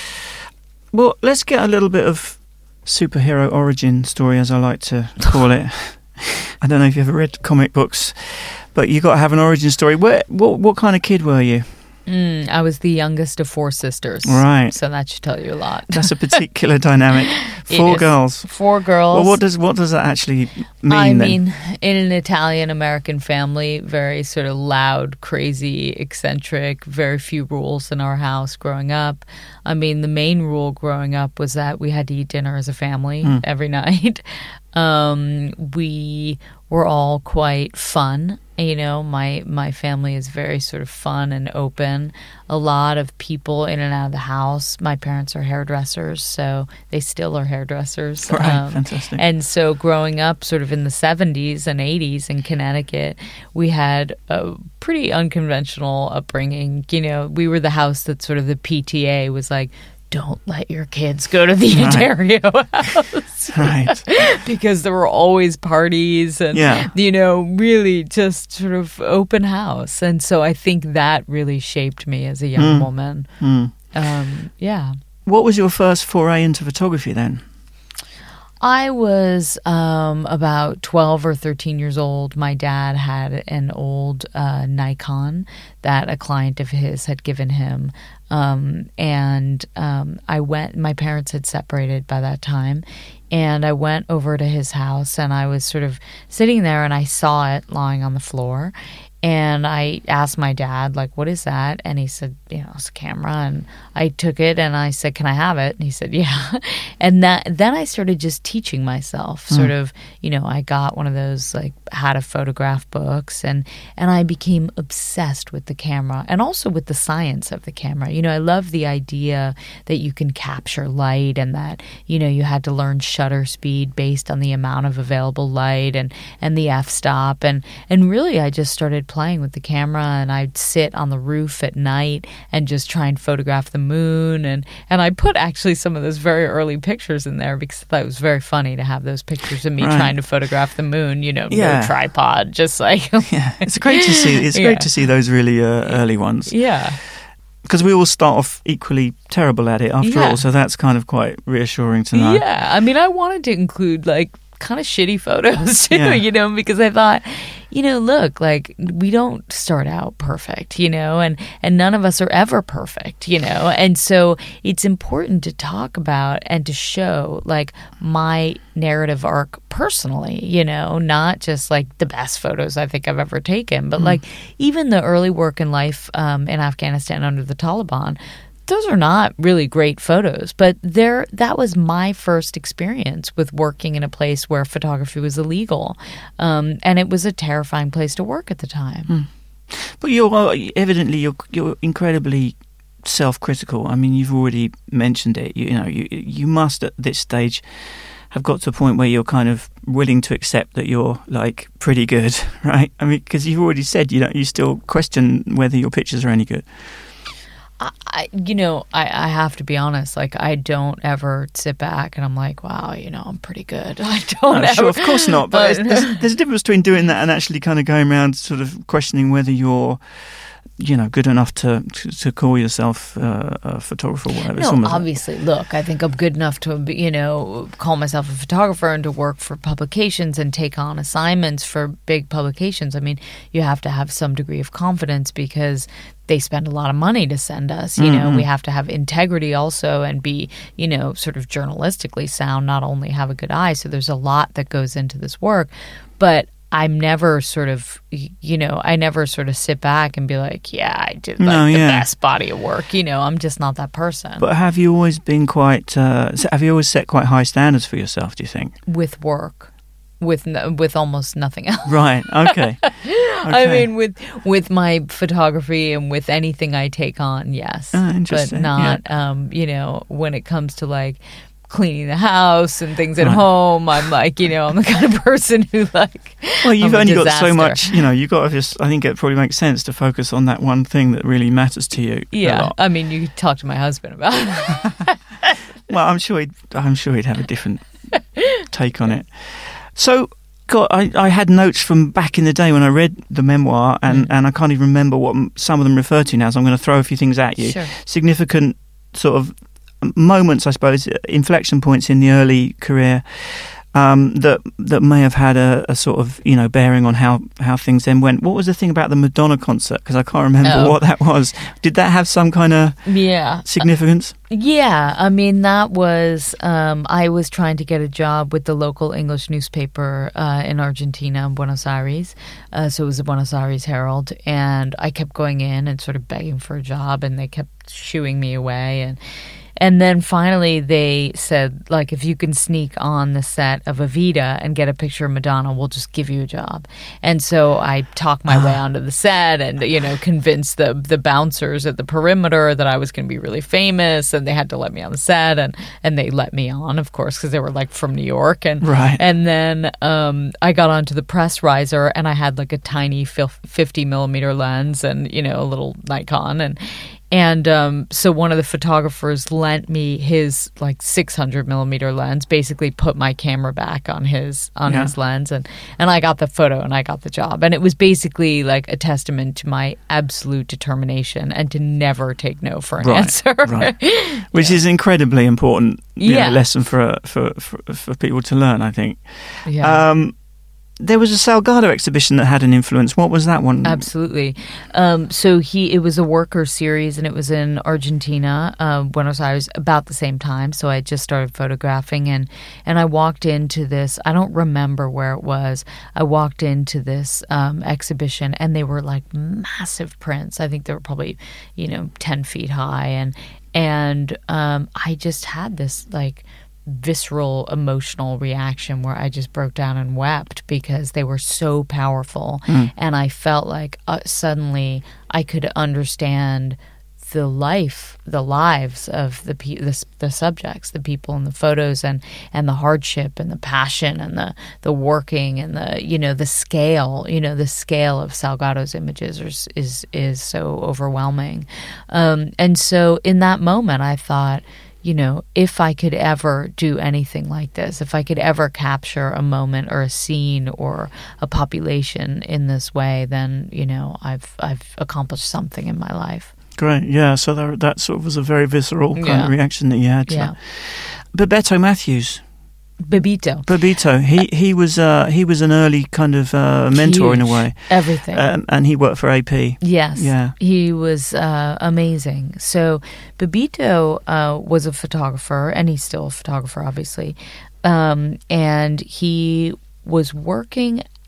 Well, let's get a little bit of superhero origin story, as I like to call it. I don't know if you've ever read comic books, but you got to have an origin story. Where, what, what kind of kid were you? Mm, I was the youngest of four sisters. Right. So that should tell you a lot. That's a particular dynamic. It Four is. girls. Four girls. Well, what does what does that actually mean I then? mean, in an Italian-American family, very sort of loud, crazy, eccentric, very few rules in our house growing up. I mean, the main rule growing up was that we had to eat dinner as a family Mm. every night. Um, we were all quite fun. You know, my my family is very sort of fun and open. A lot of people in and out of the house. My parents are hairdressers, so they still are hairdressers. Right, fantastic. And so growing up sort of in the seventies and eighties in Connecticut, we had a pretty unconventional upbringing. You know, we were the house that sort of the P T A was like, don't let your kids go to the Right. Ontario house. Right. Because there were always parties and, Yeah. you know, really just sort of open house. And so I think that really shaped me as a young Mm. woman. Mm. Um, yeah. What was your first foray into photography then? I was um, about twelve or thirteen years old. My dad had an old uh, Nikon that a client of his had given him. Um, and um, I went, my parents had separated by that time. And I went over to his house and I was sort of sitting there and I saw it lying on the floor. And I asked my dad, like, what is that? And he said, you know, it's a camera. And I took it and I said, can I have it? And he said, yeah. And that then I started just teaching myself, sort Mm. of, you know, I got one of those, like, how to photograph books. And, and I became obsessed with the camera and also with the science of the camera. You know, I love the idea that you can capture light and that, you know, you had to learn shutter speed based on the amount of available light and, and the f-stop. And, and really, I just started playing with the camera and I'd sit on the roof at night and just try and photograph the moon. And, and I put actually some of those very early pictures in there because I thought it was very funny to have those pictures of me Right. trying to photograph the moon, you know, Yeah. no tripod, just like... Yeah, it's great to see. It's Yeah. great to see those really uh, early ones Yeah. because we all start off equally terrible at it after Yeah. all. So that's kind of quite reassuring to know. Yeah. I mean, I wanted to include like kind of shitty photos too, Yeah. you know, because I thought, you know, look, like we don't start out perfect, you know, and, and none of us are ever perfect, you know, and so it's important to talk about and to show like my narrative arc personally, you know, not just like the best photos I think I've ever taken, but like even the early work in life um, in Afghanistan under the Taliban. Those are not really great photos, but there that was my first experience with working in a place where photography was illegal. Um, and it was a terrifying place to work at the time. Mm. But you're uh, evidently you're you're incredibly self-critical. I mean, you've already mentioned it. You, you know, you you must at this stage have got to a point where you're kind of willing to accept that you're like pretty good, right? I mean, because you've already said you don't, you still question whether your pictures are any good. I, you know, I, I have to be honest. Like, I don't ever sit back and I'm like, wow, you know, I'm pretty good. I don't. No, ever, sure, of course not. But, but there's, there's a difference between doing that and actually kind of going around, sort of questioning whether you're, you know, good enough to to, to call yourself uh, a photographer or whatever. No, obviously, like, look, I think I'm good enough to, you know, call myself a photographer and to work for publications and take on assignments for big publications. I mean, you have to have some degree of confidence because they spend a lot of money to send us. You know, mm-hmm. we have to have integrity also and be, you know, sort of journalistically sound, not only have a good eye. So there's a lot that goes into this work. But I'm never sort of, you know, I never sort of sit back and be like, yeah, I did like no, the yeah. best body of work. You know, I'm just not that person. But have you always been quite, uh, have you always set quite high standards for yourself, do you think? With work. With no, with almost nothing else. Right. Okay. okay. I mean, with with my photography and with anything I take on, yes. Oh, interesting. But not, yeah. um, you know, when it comes to like cleaning the house and things at right. home, I'm like, you know, I'm the kind of person who like. Well, you've I'm only a got so disaster. much, you know. You've got to just. I think it probably makes sense to focus on that one thing that really matters to you. Yeah. A lot. I mean, you could talk to my husband about it. Well, I'm sure he'd. I'm sure he'd have a different take on it. So. God, I, I had notes from back in the day when I read the memoir, and, mm. and I can't even remember what some of them refer to now, so I'm going to throw a few things at you. Sure. Significant sort of moments, I suppose, inflection points in the early career um, that that may have had a, a sort of, you know, bearing on how, how things then went. What was the thing about the Madonna concert? Because I can't remember oh. what that was. Did that have some kind of yeah. significance? Uh, yeah. I mean, that was, um, I was trying to get a job with the local English newspaper uh, in Argentina, Buenos Aires. Uh, so it was the Buenos Aires Herald. And I kept going in and sort of begging for a job, and they kept shooing me away. And And then finally they said, like, if you can sneak on the set of Evita and get a picture of Madonna, we'll just give you a job. And so I talked my way onto the set and, you know, convinced the the bouncers at the perimeter that I was going to be really famous, and they had to let me on the set, and, and they let me on, of course, because they were, like, from New York. And right. and then um, I got onto the press riser, and I had, like, a tiny fifty millimeter lens and, you know, a little Nikon, and And um, so one of the photographers lent me his like six hundred millimeter lens, basically put my camera back on his on yeah. his lens, and, and I got the photo and I got the job. And it was basically like a testament to my absolute determination and to never take no for an right, answer. Right. Which yeah. is an incredibly important you yeah. know, lesson for, for, for, for people to learn, I think. Yeah. Um, There was a Salgado exhibition that had an influence. What was that one? Absolutely. Um, so he, it was a worker series, and it was in Argentina, uh, Buenos Aires, about the same time. So I just started photographing, and, and I walked into this. I don't remember where it was. I walked into this um, exhibition, and they were like massive prints. I think they were probably, you know, ten feet high, and and um, I just had this like visceral emotional reaction where I just broke down and wept because they were so powerful. Mm. And I felt like uh, suddenly I could understand the life, the lives of the, pe- the the subjects, the people in the photos, and, and the hardship and the passion and the, the working and the, you know, the scale, you know, the scale of Salgado's images is is, is so overwhelming. Um, and so in that moment I thought, you know, if I could ever do anything like this, if I could ever capture a moment or a scene or a population in this way, then, you know, I've I've accomplished something in my life. Great, yeah. So that, that sort of was a very visceral kind yeah. of reaction that you had. Yeah. Bebeto Matthews. Bebito. Bebito. He he was uh, he was an early kind of uh, mentor Huge. in a way. Everything. Um, and he worked for A P. Yes. Yeah. He was uh, amazing. So Bebito uh, was a photographer, and he's still a photographer, obviously. Um, and he was working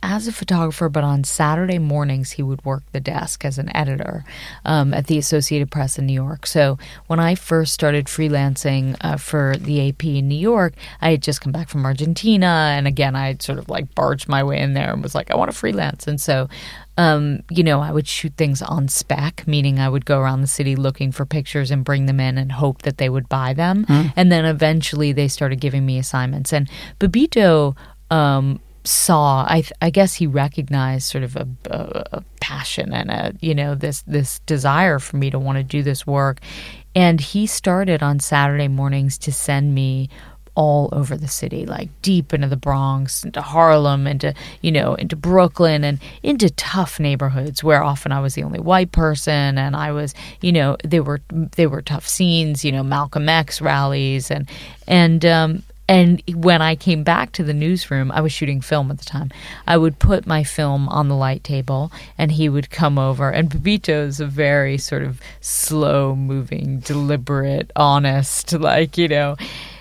as a photographer, but on Saturday mornings he would work the desk as an editor um, at the Associated Press in New York. So when I first started freelancing uh, for the A P in New York, I had just come back from Argentina, and again, I had sort of like barged my way in there and was like, I want to freelance. And so Um, you know, I would shoot things on spec, meaning I would go around the city looking for pictures and bring them in and hope that they would buy them. Mm. And then eventually they started giving me assignments. And Babito um, saw, I, I guess he recognized sort of a, a, a passion and a, you know, this, this desire for me to want to do this work. And he started on Saturday mornings to send me all over the city, like deep into the Bronx, into Harlem, into, you know, into Brooklyn, and into tough neighborhoods where often I was the only white person, and I was, you know, they were they were tough scenes, you know, Malcolm X rallies, and and um, and when I came back to the newsroom, I was shooting film at the time. I would put my film on the light table, and he would come over. And Babito is a very sort of slow-moving, deliberate, honest, like, you know,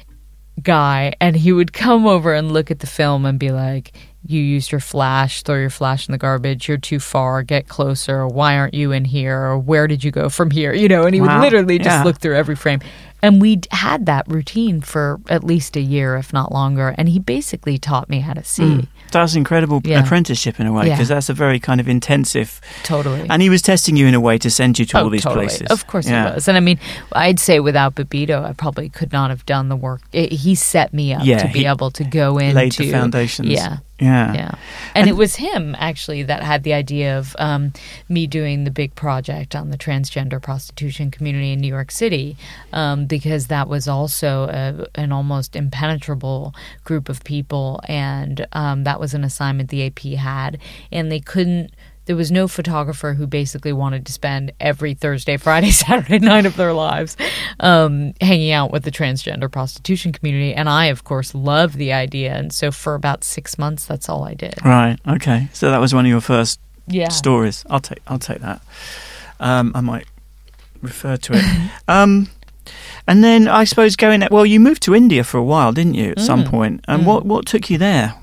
guy, and he would come over and look at the film and be like, you used your flash, throw your flash in the garbage, you're too far, get closer, why aren't you in here, or where did you go from here, you know, and he wow. would literally just yeah. look through every frame. And we'd had that routine for at least a year, if not longer, and he basically taught me how to see. Mm. That's incredible yeah. apprenticeship in a way, because yeah. that's a very kind of intensive... Totally. And he was testing you in a way to send you to oh, all these totally. places. Of course yeah. he was. And I mean, I'd say without Babito, I probably could not have done the work. It, he set me up yeah, to be able to go into... laid the foundations. Yeah. Yeah. Yeah. And, and it was him, actually, that had the idea of um, me doing the big project on the transgender prostitution community in New York City, um, because that was also a, an almost impenetrable group of people, and um, that was an assignment the A P had, and they couldn't... There was no photographer who basically wanted to spend every Thursday, Friday, Saturday night of their lives um, hanging out with the transgender prostitution community. And I, of course, loved the idea. And so for about six months, that's all I did. Right. Okay. So that was one of your first yeah. stories. I'll take I'll take that. Um, I might refer to it. um, and then I suppose going... Well, you moved to India for a while, didn't you, at mm. some point? And mm. what, what took you there?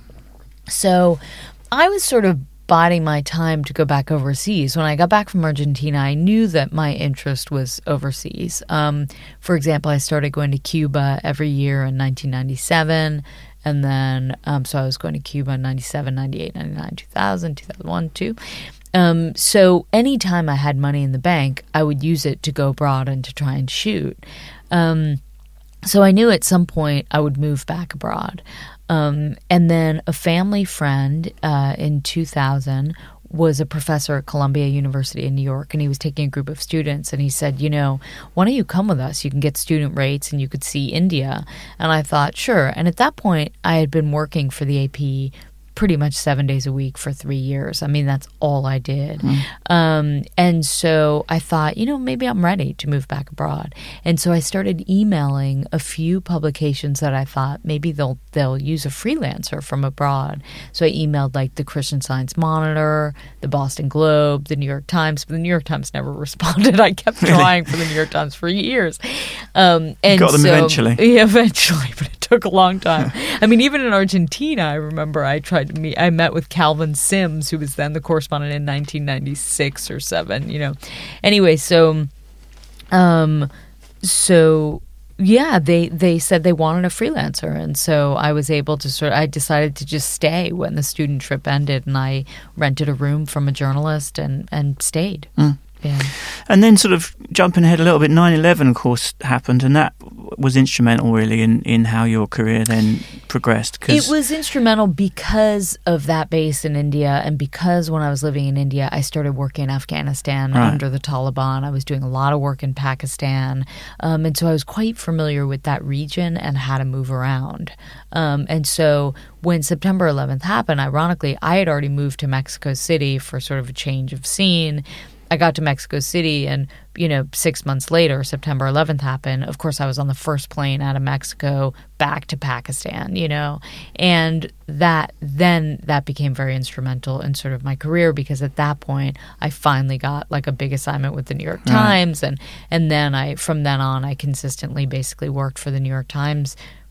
So I was sort of biding my time to go back overseas. When I got back from Argentina, I knew that my interest was overseas. Um, for example, I started going to Cuba every year in nineteen ninety-seven, and then, um, so I was going to Cuba in ninety-seven, ninety-eight, ninety-nine, two thousand, two thousand one, two Um, so anytime I had money in the bank, I would use it to go abroad and to try and shoot. Um, so I knew at some point I would move back abroad. Um, and then a family friend uh, in two thousand was a professor at Columbia University in New York, and he was taking a group of students, and he said, you know, why don't you come with us? You can get student rates and you could see India. And I thought, sure. And at that point, I had been working for the A P pretty much seven days a week for three years. I mean, that's all I did. Mm. Um, and so I thought, you know, maybe I'm ready to move back abroad. And so I started emailing a few publications that I thought maybe they'll they'll use a freelancer from abroad. So I emailed like the Christian Science Monitor, the Boston Globe, the New York Times, but the New York Times never responded. I kept really? trying for the New York Times for years. Um, and you got them so, eventually. Yeah, eventually, but it took a long time. I mean, even in Argentina, I remember I tried to meet, I met with Calvin Sims, who was then the correspondent in nineteen ninety-six or seven, you know. Anyway, so, um, so yeah, they, they said they wanted a freelancer. And so I was able to sort of, I decided to just stay when the student trip ended, and I rented a room from a journalist and, and stayed. Mm. Yeah. And then sort of jumping ahead a little bit, nine eleven, of course, happened, and that was instrumental, really, in, in how your career then progressed. It was instrumental because of that base in India, and because when I was living in India, I started working in Afghanistan right. under the Taliban. I was doing a lot of work in Pakistan, um, and so I was quite familiar with that region and how to move around. Um, and so when September eleventh happened, ironically, I had already moved to Mexico City for sort of a change of scene. I got to Mexico City, and, you know, six months later, September eleventh happened. Of course, I was on the first plane out of Mexico back to Pakistan, you know, and that then that became very instrumental in sort of my career, because at that point, I finally got like a big assignment with the New York Times, right. and and then I from then on, I consistently basically worked for the New York Times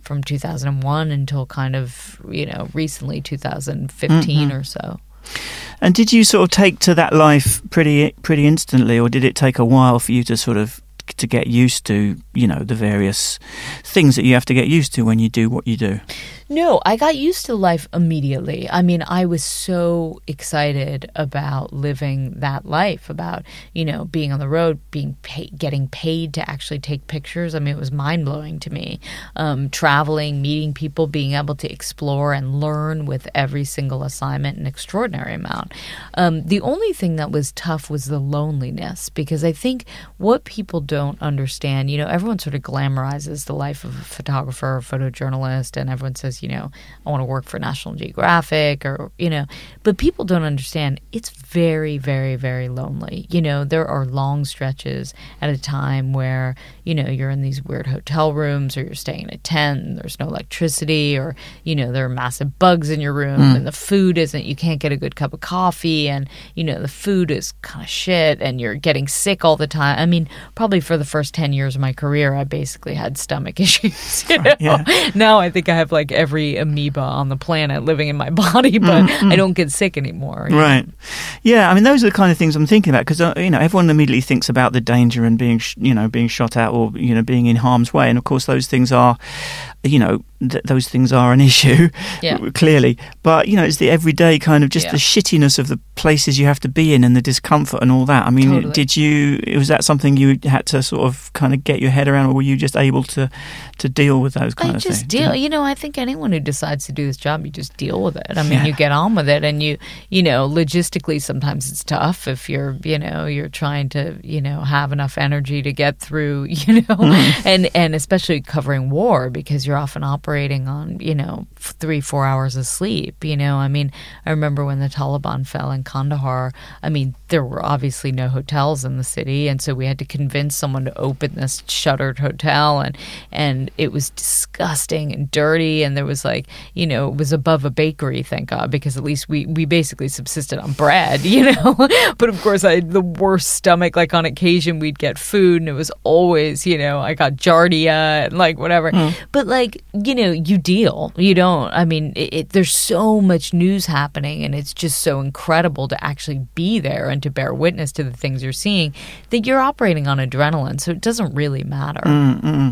from two thousand one until kind of, you know, recently two thousand fifteen mm-hmm. or so. And did you sort of take to that life pretty pretty instantly, or did it take a while for you to sort of to get used to, you know, the various things that you have to get used to when you do what you do? No, I got used to life immediately. I mean, I was so excited about living that life, about, you know, being on the road, being pay, getting paid to actually take pictures. I mean, it was mind-blowing to me. Um, traveling, meeting people, being able to explore and learn with every single assignment, an extraordinary amount. Um, the only thing that was tough was the loneliness, because I think what people don't understand, you know, everyone sort of glamorizes the life of a photographer or photojournalist, and everyone says, you know, I want to work for National Geographic or, you know, but people don't understand it's very, very, very lonely. You know, there are long stretches at a time where, you know, you're in these weird hotel rooms or you're staying in a tent and there's no electricity, or, you know, there are massive bugs in your room mm. and the food isn't, you can't get a good cup of coffee, and, you know, the food is kind of shit and you're getting sick all the time. I mean, probably for the first ten years of my career, I basically had stomach issues. You know? Yeah. Now I think I have like every amoeba on the planet living in my body, but mm-hmm. I don't get sick anymore. Right. Know? Yeah. I mean, those are the kind of things I'm thinking about, because, uh, you know, everyone immediately thinks about the danger and being, sh- you know, being shot at or, you know, being in harm's way. And of course, those things are, you know, th- those things are an issue, yeah. clearly. But, you know, it's the everyday kind of just yeah. the shittiness of the places you have to be in and the discomfort and all that. I mean, totally. did you, was that something you had to sort of kind of get your head around, or were you just able to, to deal with those kind I of just things? deal, you know, I think anyone who decides to do this job, you just deal with it. I mean, yeah. you get on with it, and you, you know, logistically, sometimes it's tough if you're, you know, you're trying to, you know, have enough energy to get through, you know, mm. and, and especially covering war, because you're often operating on, you know, three, four hours of sleep, you know. I mean, I remember when the Taliban fell in Kandahar, I mean, there were obviously no hotels in the city, and so we had to convince someone to open this shuttered hotel, and and it was disgusting and dirty, and there was like, you know, it was above a bakery, thank God, because at least we, we basically subsisted on bread, you know. But of course, I had the worst stomach. Like on occasion, we'd get food, and it was always, you know, I got giardia and like whatever. Mm. But like, you know, you deal. You don't. I mean, it, it, there's so much news happening, and it's just so incredible to actually be there and to bear witness to the things you're seeing that you're operating on adrenaline. So it doesn't really matter. Mm-mm.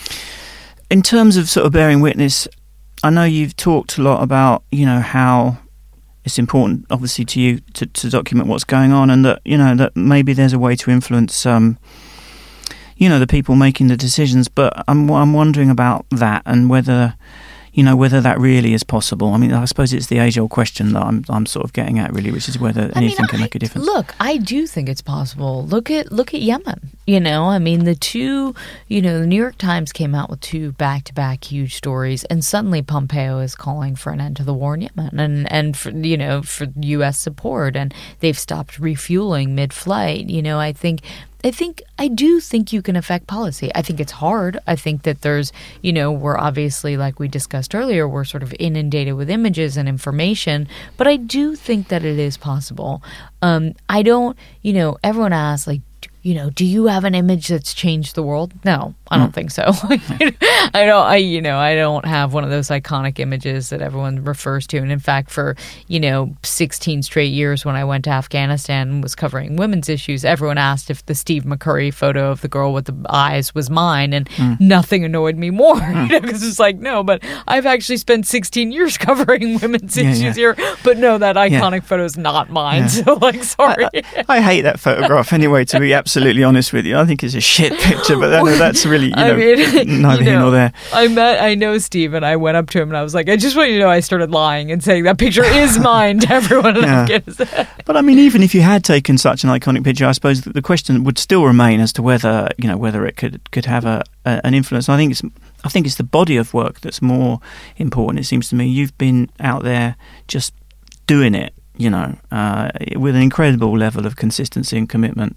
In terms of sort of bearing witness, I know you've talked a lot about, you know, how it's important, obviously, to you to, to document what's going on, and that, you know, that maybe there's a way to influence, um, you know, the people making the decisions. But I'm I'm wondering about that, and whether, you know, whether that really is possible. I mean, I suppose it's the age-old question that I'm I'm sort of getting at, really, which is whether I anything mean, can I, make a difference. Look, I do think it's possible. Look at look at Yemen. You know, I mean, the two, you know, the New York Times came out with two back-to-back huge stories, and suddenly Pompeo is calling for an end to the war in Yemen, and and for, you know, for U S support, and they've stopped refueling mid-flight. You know, I think. I think, I do think you can affect policy. I think it's hard. I think that there's, you know, we're obviously, like we discussed earlier, we're sort of inundated with images and information, but I do think that it is possible. Um, I don't, you know, everyone asks, like, you know, do you have an image that's changed the world? No, I don't mm. think so. I don't, I, you know, I don't have one of those iconic images that everyone refers to. And in fact, for, you know, sixteen straight years when I went to Afghanistan and was covering women's issues, everyone asked if the Steve McCurry photo of the girl with the eyes was mine. And mm. nothing annoyed me more, mm. you know, because it's like, no, but I've actually spent sixteen years covering women's yeah, issues yeah. here. But no, that iconic yeah. photo is not mine. Yeah. So, like, sorry. I, I, I hate that photograph anyway, to be absolutely Absolutely honest with you, I think it's a shit picture, but that, that's really, you know, I mean, neither you know, here nor there. I met, I know Steve, and I went up to him and I was like, I just want you to know, I started lying and saying that picture is mine to everyone in yeah. Afghanistan. But I mean, even if you had taken such an iconic picture, I suppose the question would still remain as to whether, you know, whether it could could have a, a an influence. I think it's, I think it's the body of work that's more important. It seems to me you've been out there just doing it, you know, uh, with an incredible level of consistency and commitment.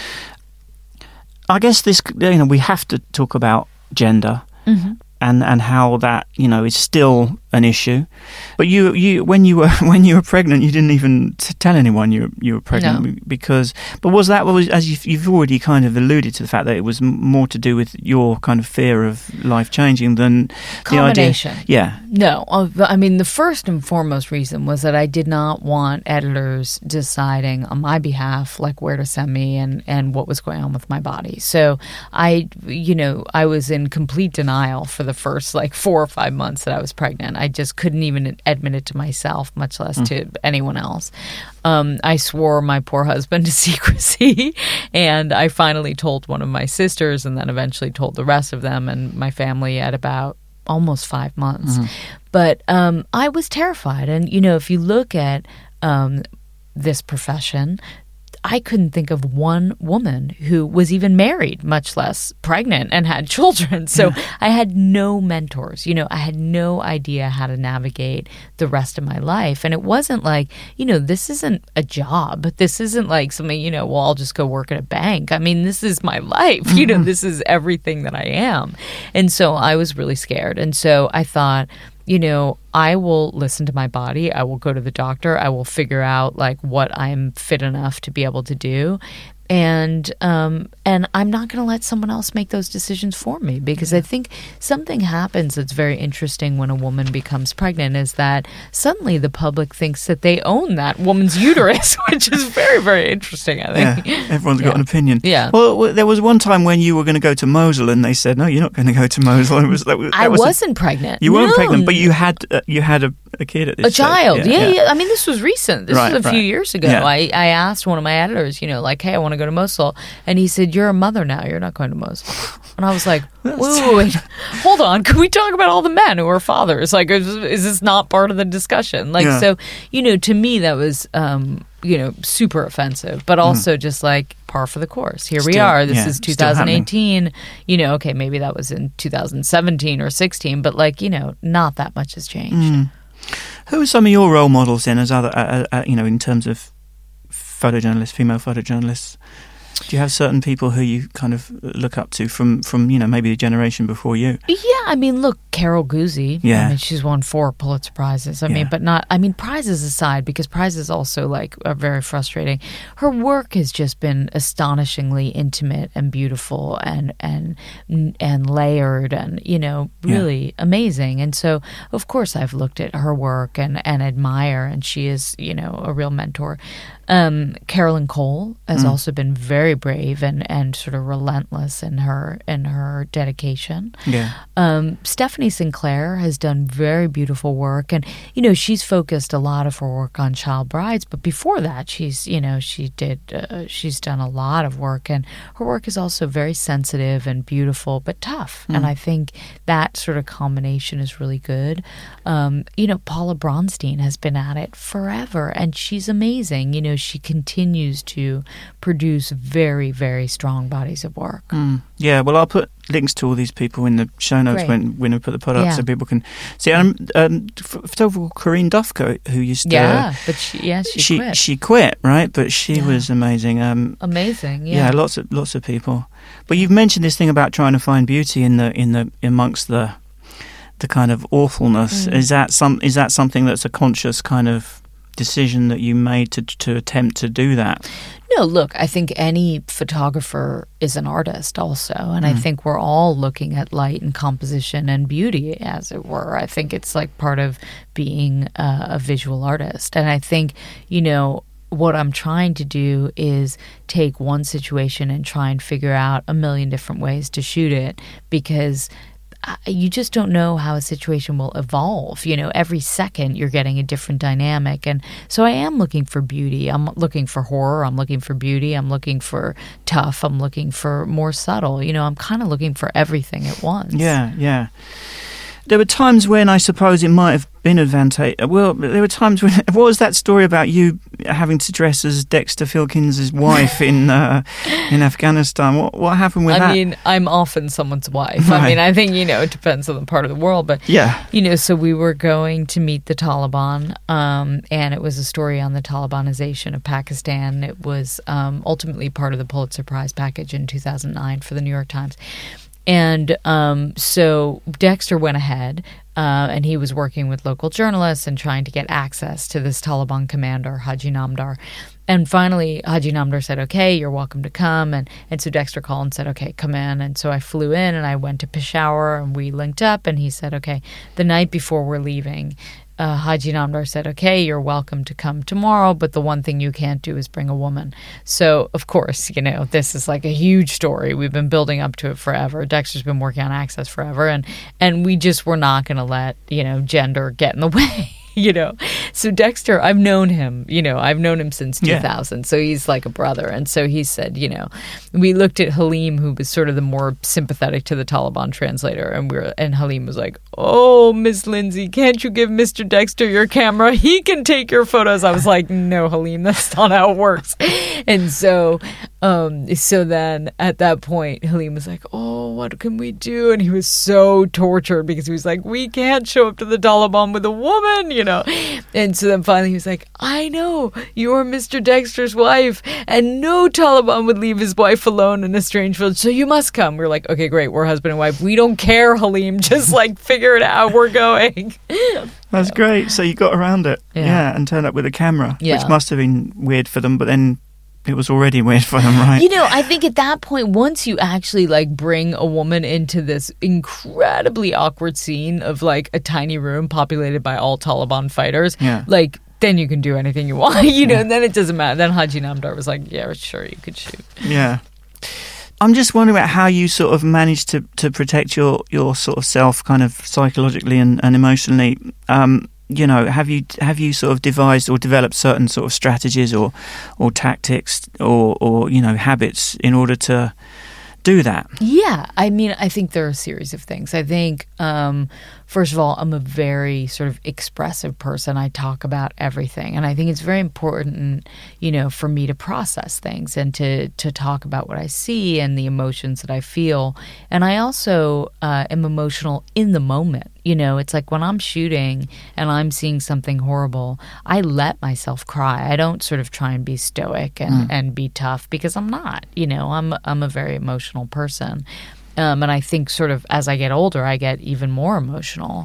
I guess this, you know, we have to talk about gender mm-hmm. and, and how that, you know, is still an issue. But you, you when you were when you were pregnant, you didn't even t- tell anyone you were, you were pregnant No. because. But was that was as you've, you've already kind of alluded to the fact that it was m- more to do with your kind of fear of life changing than the idea. Combination. Yeah. No, uh, I mean, the first and foremost reason was that I did not want editors deciding on my behalf, like where to send me and, and what was going on with my body. So I, you know, I was in complete denial for the first like four or five months that I was pregnant. I just couldn't even admit it to myself, much less mm. to anyone else. Um, I swore my poor husband to secrecy, and I finally told one of my sisters and then eventually told the rest of them and my family at about almost five months. Mm-hmm. But um, I was terrified. And, you know, if you look at um, this profession, I couldn't think of one woman who was even married, much less pregnant and had children. So yeah. I had no mentors. You know, I had no idea how to navigate the rest of my life. And it wasn't like, you know, this isn't a job. This isn't like something, you know, well, I'll just go work at a bank. I mean, this is my life. Mm-hmm. You know, this is everything that I am. And so I was really scared. And so I thought, you know, I will listen to my body. I will go to the doctor. I will figure out like what I'm fit enough to be able to do. And um, and I'm not going to let someone else make those decisions for me, because I think something happens that's very interesting when a woman becomes pregnant is that suddenly the public thinks that they own that woman's uterus, which is very, very interesting, I think. Yeah, everyone's got yeah. an opinion. Yeah. Well, there was one time when you were going to go to Mosul and they said, no, you're not going to go to Mosul. It was, that, that I was wasn't a, pregnant. You weren't no. pregnant, but you had uh, you had a, a kid at this A child. stage. Yeah, Yeah, yeah, yeah. I mean, this was recent. This right, was a right. few years ago. Yeah. I, I asked one of my editors, you know, like, hey, I want to go to Mosul. And he said, you're a mother now. You're not going to Mosul. And I was like, wait, wait, wait. Hold on. Can we talk about all the men who are fathers? Like, is, is this not part of the discussion? Like, Yeah. so, you know, to me, that was, um, you know, super offensive, but also mm. just like par for the course. Here Still, we are. This yeah, is two thousand eighteen. You know, okay, maybe that was in two thousand seventeen or sixteen, but like, you know, not that much has changed. Mm. Who are some of your role models then, as other, uh, uh, you know, in terms of photojournalists, female photojournalists? Do you have certain people who you kind of look up to from, from you know, maybe the generation before you? Yeah, I mean, look, Carol Guzzi. Yeah. I mean, she's won four Pulitzer Prizes. I yeah. mean, but not, I mean, prizes aside, because prizes also, like, are very frustrating. Her work has just been astonishingly intimate and beautiful and, and, and layered and, you know, really yeah. amazing. And so, of course, I've looked at her work and, and admire, and she is, you know, a real mentor. Um, Carolyn Cole has mm. also been very brave and, and sort of relentless in her in her dedication. Yeah. Um, Stephanie Sinclair has done very beautiful work, and you know she's focused a lot of her work on child brides. But before that, she's you know she did uh, she's done a lot of work, and her work is also very sensitive and beautiful, but tough. Mm. And I think that sort of combination is really good. Um, you know, Paula Bronstein has been at it forever, and she's amazing. You know, she continues to produce very, very strong bodies of work. Mm. Yeah, well, I'll put links to all these people in the show notes when, when we put the pod up, yeah. so people can see. Um, um, photographer Corinne Dufko, who used to, yeah, but she, yeah, she, she quit. She quit, right? But she yeah. was amazing. Um, amazing, yeah. Yeah, lots of lots of people. But you've mentioned this thing about trying to find beauty in the in the amongst the the kind of awfulness. Mm. Is that some? Is that something that's a conscious kind of decision that you made to to attempt to do that? No, look, I think any photographer is an artist also, and mm. I think we're all looking at light and composition and beauty, as it were. I think it's like part of being uh, a visual artist, and I think, you know, what I'm trying to do is take one situation and try and figure out a million different ways to shoot it, because you just don't know how a situation will evolve. You know, every second you're getting a different dynamic. And so I am looking for beauty. I'm looking for horror. I'm looking for beauty. I'm looking for tough. I'm looking for more subtle. You know, I'm kind of looking for everything at once. Yeah, yeah. There were times when I suppose it might have been advantageous. Well, there were times when... What was that story about you having to dress as Dexter Filkins' wife in uh, in Afghanistan? What what happened with I that? I mean, I'm often someone's wife. Right. I mean, I think, you know, it depends on the part of the world. But, yeah. you know, so we were going to meet the Taliban, um, and it was a story on the Talibanization of Pakistan. It was um, ultimately part of the Pulitzer Prize package in two thousand nine for the New York Times. And um, so Dexter went ahead, uh, and he was working with local journalists and trying to get access to this Taliban commander, Haji Namdar. And finally, Haji Namdar said, okay, you're welcome to come. And, and so Dexter called and said, okay, come in. And so I flew in and I went to Peshawar and we linked up. And he said, okay, the night before we're leaving, Uh, Haji Namdar said, okay, you're welcome to come tomorrow, but the one thing you can't do is bring a woman. So, of course, you know, this is like a huge story. We've been building up to it forever. Dexter's been working on Access forever, and, and we just were not going to let, you know, gender get in the way. You know, so Dexter, I've known him, you know, I've known him since two thousand. Yeah. So he's like a brother. And so he said, you know, we looked at Halim, who was sort of the more sympathetic to the Taliban translator. And we were, and Halim was like, oh, Miss Lindsay, can't you give Mister Dexter your camera? He can take your photos. I was like, no, Halim, that's not how it works. And so, um, so then at that point, Halim was like, oh, what can we do? And he was so tortured because he was like, we can't show up to the Taliban with a woman, you know. And so then finally he was like, I know, you're Mister Dexter's wife, and no Taliban would leave his wife alone in a strange village, so you must come. We're like, okay, great, we're husband and wife. We don't care, Halim, just like figure it out, we're going. That's yeah. great. So you got around it. Yeah, yeah and turned up with a camera, yeah. which must have been weird for them, but then it was already weird for them, right? You know, I think at that point, once you actually like bring a woman into this incredibly awkward scene of like a tiny room populated by all Taliban fighters, yeah. like then you can do anything you want, you know, yeah. and then it doesn't matter. Then Haji Namdar was like, yeah, sure, you could shoot. Yeah. I'm just wondering about how you sort of managed to, to protect your, your sort of self kind of psychologically and, and emotionally. Um, you know, have you have you sort of devised or developed certain sort of strategies or or tactics or, or you know, habits in order to do that? Yeah. I mean, I think there are a series of things. I think, um, first of all, I'm a very sort of expressive person. I talk about everything. And I think it's very important, you know, for me to process things and to, to talk about what I see and the emotions that I feel. And I also uh, am emotional in the moment. You know, it's like when I'm shooting and I'm seeing something horrible, I let myself cry. I don't sort of try and be stoic and, mm. and be tough because I'm not. You know, I'm I'm a very emotional person. Um, and I think sort of as I get older, I get even more emotional.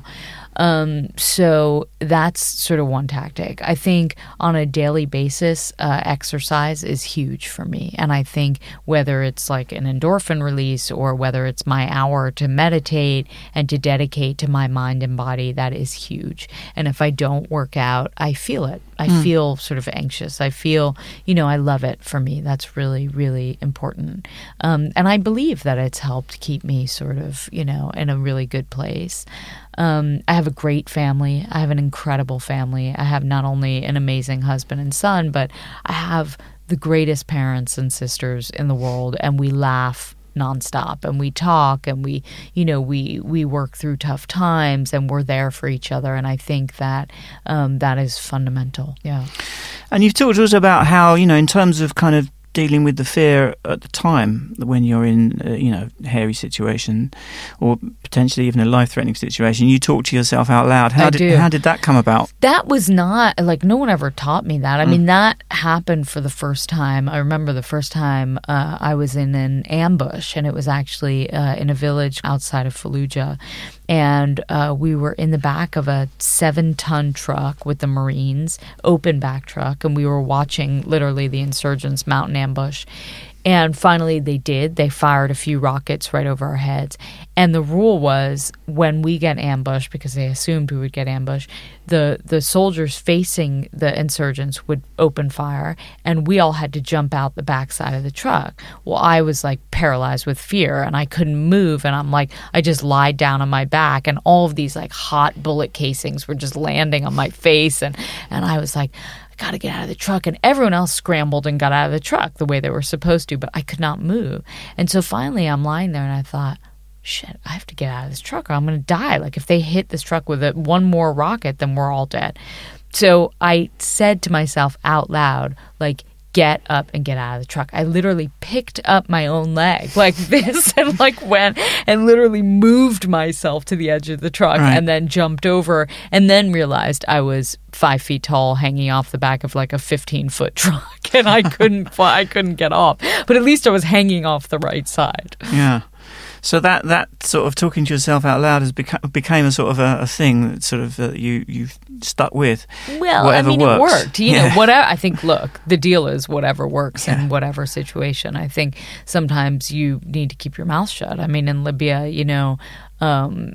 Um, so that's sort of one tactic. I think on a daily basis, uh, exercise is huge for me. And I think whether it's like an endorphin release or whether it's my hour to meditate and to dedicate to my mind and body, that is huge. And if I don't work out, I feel it. I mm. feel sort of anxious. I feel, you know, I love it for me. That's really, really important. Um, and I believe that it's helped keep me sort of, you know, in a really good place. Um, I have a great family. I have an incredible family. I have not only an amazing husband and son, but I have the greatest parents and sisters in the world, and we laugh nonstop and we talk and we, you know, we we work through tough times and we're there for each other. And I think that um, that is fundamental. Yeah. And you've talked to us about how, you know, in terms of kind of dealing with the fear at the time when you're in, uh, you know, a hairy situation or potentially even a life-threatening situation, you talk to yourself out loud. How I did do. How did that come about? That was not, like, no one ever taught me that. I mm. mean, that happened for the first time. I remember the first time uh, I was in an ambush, and it was actually uh, in a village outside of Fallujah. And uh, we were in the back of a seven-ton truck with the Marines, open back truck, and we were watching literally the insurgents mount an ambush. And finally they did. They fired a few rockets right over our heads. And the rule was when we get ambushed, because they assumed we would get ambushed, the, the soldiers facing the insurgents would open fire, and we all had to jump out the backside of the truck. Well, I was like paralyzed with fear, and I couldn't move. And I'm like, I just lied down on my back, and all of these like hot bullet casings were just landing on my face. And, and I was like, got to get out of the truck. And everyone else scrambled and got out of the truck the way they were supposed to, but I could not move. And so finally I'm lying there and I thought, shit, I have to get out of this truck or I'm going to die. Like if they hit this truck with a, one more rocket, then we're all dead. So I said to myself out loud, like, get up and get out of the truck. I literally picked up my own leg like this and like went and literally moved myself to the edge of the truck right. and then jumped over and then realized I was five feet tall hanging off the back of like a fifteen foot truck and I couldn't I couldn't get off. But at least I was hanging off the right side. Yeah. So that, that sort of talking to yourself out loud has beca- became a sort of a, a thing that sort of uh, you you've stuck with. Well, whatever I mean, works. it worked. You yeah. know, whatever. I think. Look, the deal is whatever works yeah. in whatever situation. I think sometimes you need to keep your mouth shut. I mean, in Libya, you know, um,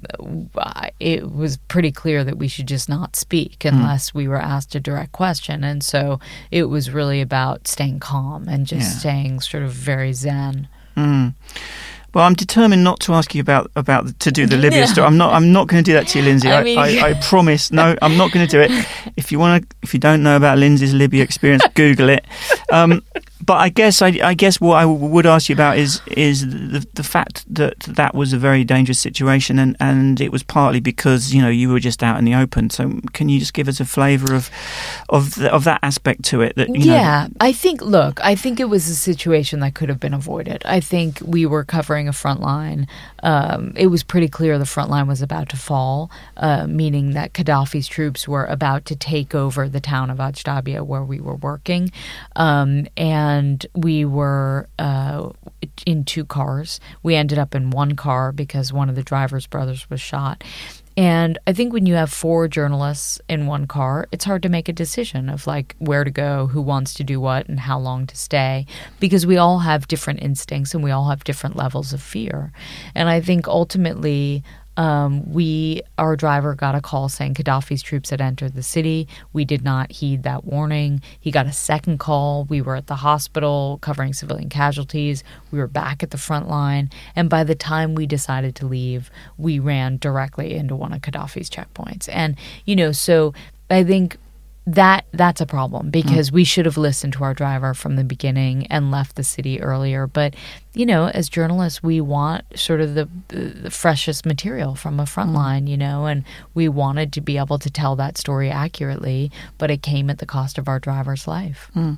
it was pretty clear that we should just not speak unless mm. we were asked a direct question, and so it was really about staying calm and just yeah. staying sort of very zen. Mm. Well, I'm determined not to ask you about, about to do the Libya yeah. story. I'm not. I'm not going to do that to you, Lindsay. I, I, mean, I, I promise. No, I'm not going to do it. If you want to, if you don't know about Lindsay's Libya experience, Google it. Um, but I guess I, I guess what I would ask you about is is the the fact that that was a very dangerous situation, and, and it was partly because you know you were just out in the open. So can you just give us a flavour of of the, of that aspect to it? That you yeah, know, I think. Look, I think it was a situation that could have been avoided. I think we were covering a front line. Um, it was pretty clear the front line was about to fall, uh, meaning that Gaddafi's troops were about to take over the town of Ajdabiya where we were working, um, and. And we were uh, in two cars. We ended up in one car because one of the driver's brothers was shot. And I think when you have four journalists in one car, it's hard to make a decision of like where to go, who wants to do what, and how long to stay, because we all have different instincts and we all have different levels of fear. And I think ultimately Um, we, our driver got a call saying Gaddafi's troops had entered the city. We did not heed that warning. He got a second call. We were at the hospital covering civilian casualties. We were back at the front line. And by the time we decided to leave, we ran directly into one of Gaddafi's checkpoints. And, you know, so I think that that's a problem because mm. we should have listened to our driver from the beginning and left the city earlier. But, you know, as journalists, we want sort of the, the freshest material from a front mm. line, you know, and we wanted to be able to tell that story accurately, but it came at the cost of our driver's life. Mm.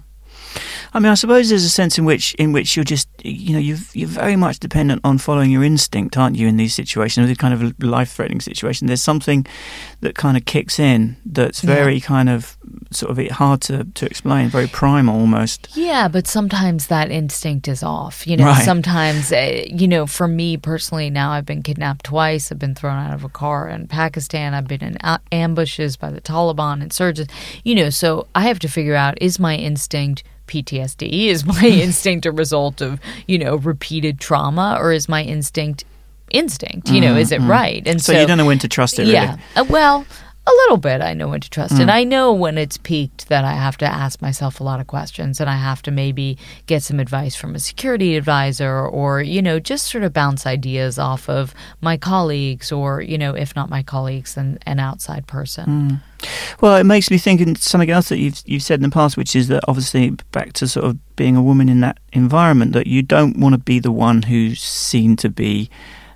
I mean, I suppose there's a sense in which in which you're just, you know, you've, you're very much dependent on following your instinct, aren't you, in these situations, these kind of life-threatening situations. There's something that kind of kicks in that's very yeah. kind of sort of hard to, to explain, very primal almost. Yeah, but sometimes that instinct is off. You know, right. sometimes, uh, you know, for me personally, now I've been kidnapped twice. I've been thrown out of a car in Pakistan. I've been in a- ambushes by the Taliban insurgents. You know, so I have to figure out, is my instinct P T S D? Is my instinct a result of, you know, repeated trauma, or is my instinct instinct? You know, mm-hmm. is it right? And so, so you don't know when to trust it, really. Yeah. Uh, well, a little bit I know when to trust mm. it. I know when it's peaked that I have to ask myself a lot of questions and I have to maybe get some advice from a security advisor or, you know, just sort of bounce ideas off of my colleagues or, you know, if not my colleagues, then an outside person. Mm. Well, it makes me think of something else that you've you've said in the past, which is that obviously back to sort of being a woman in that environment, that you don't want to be the one who's seen to be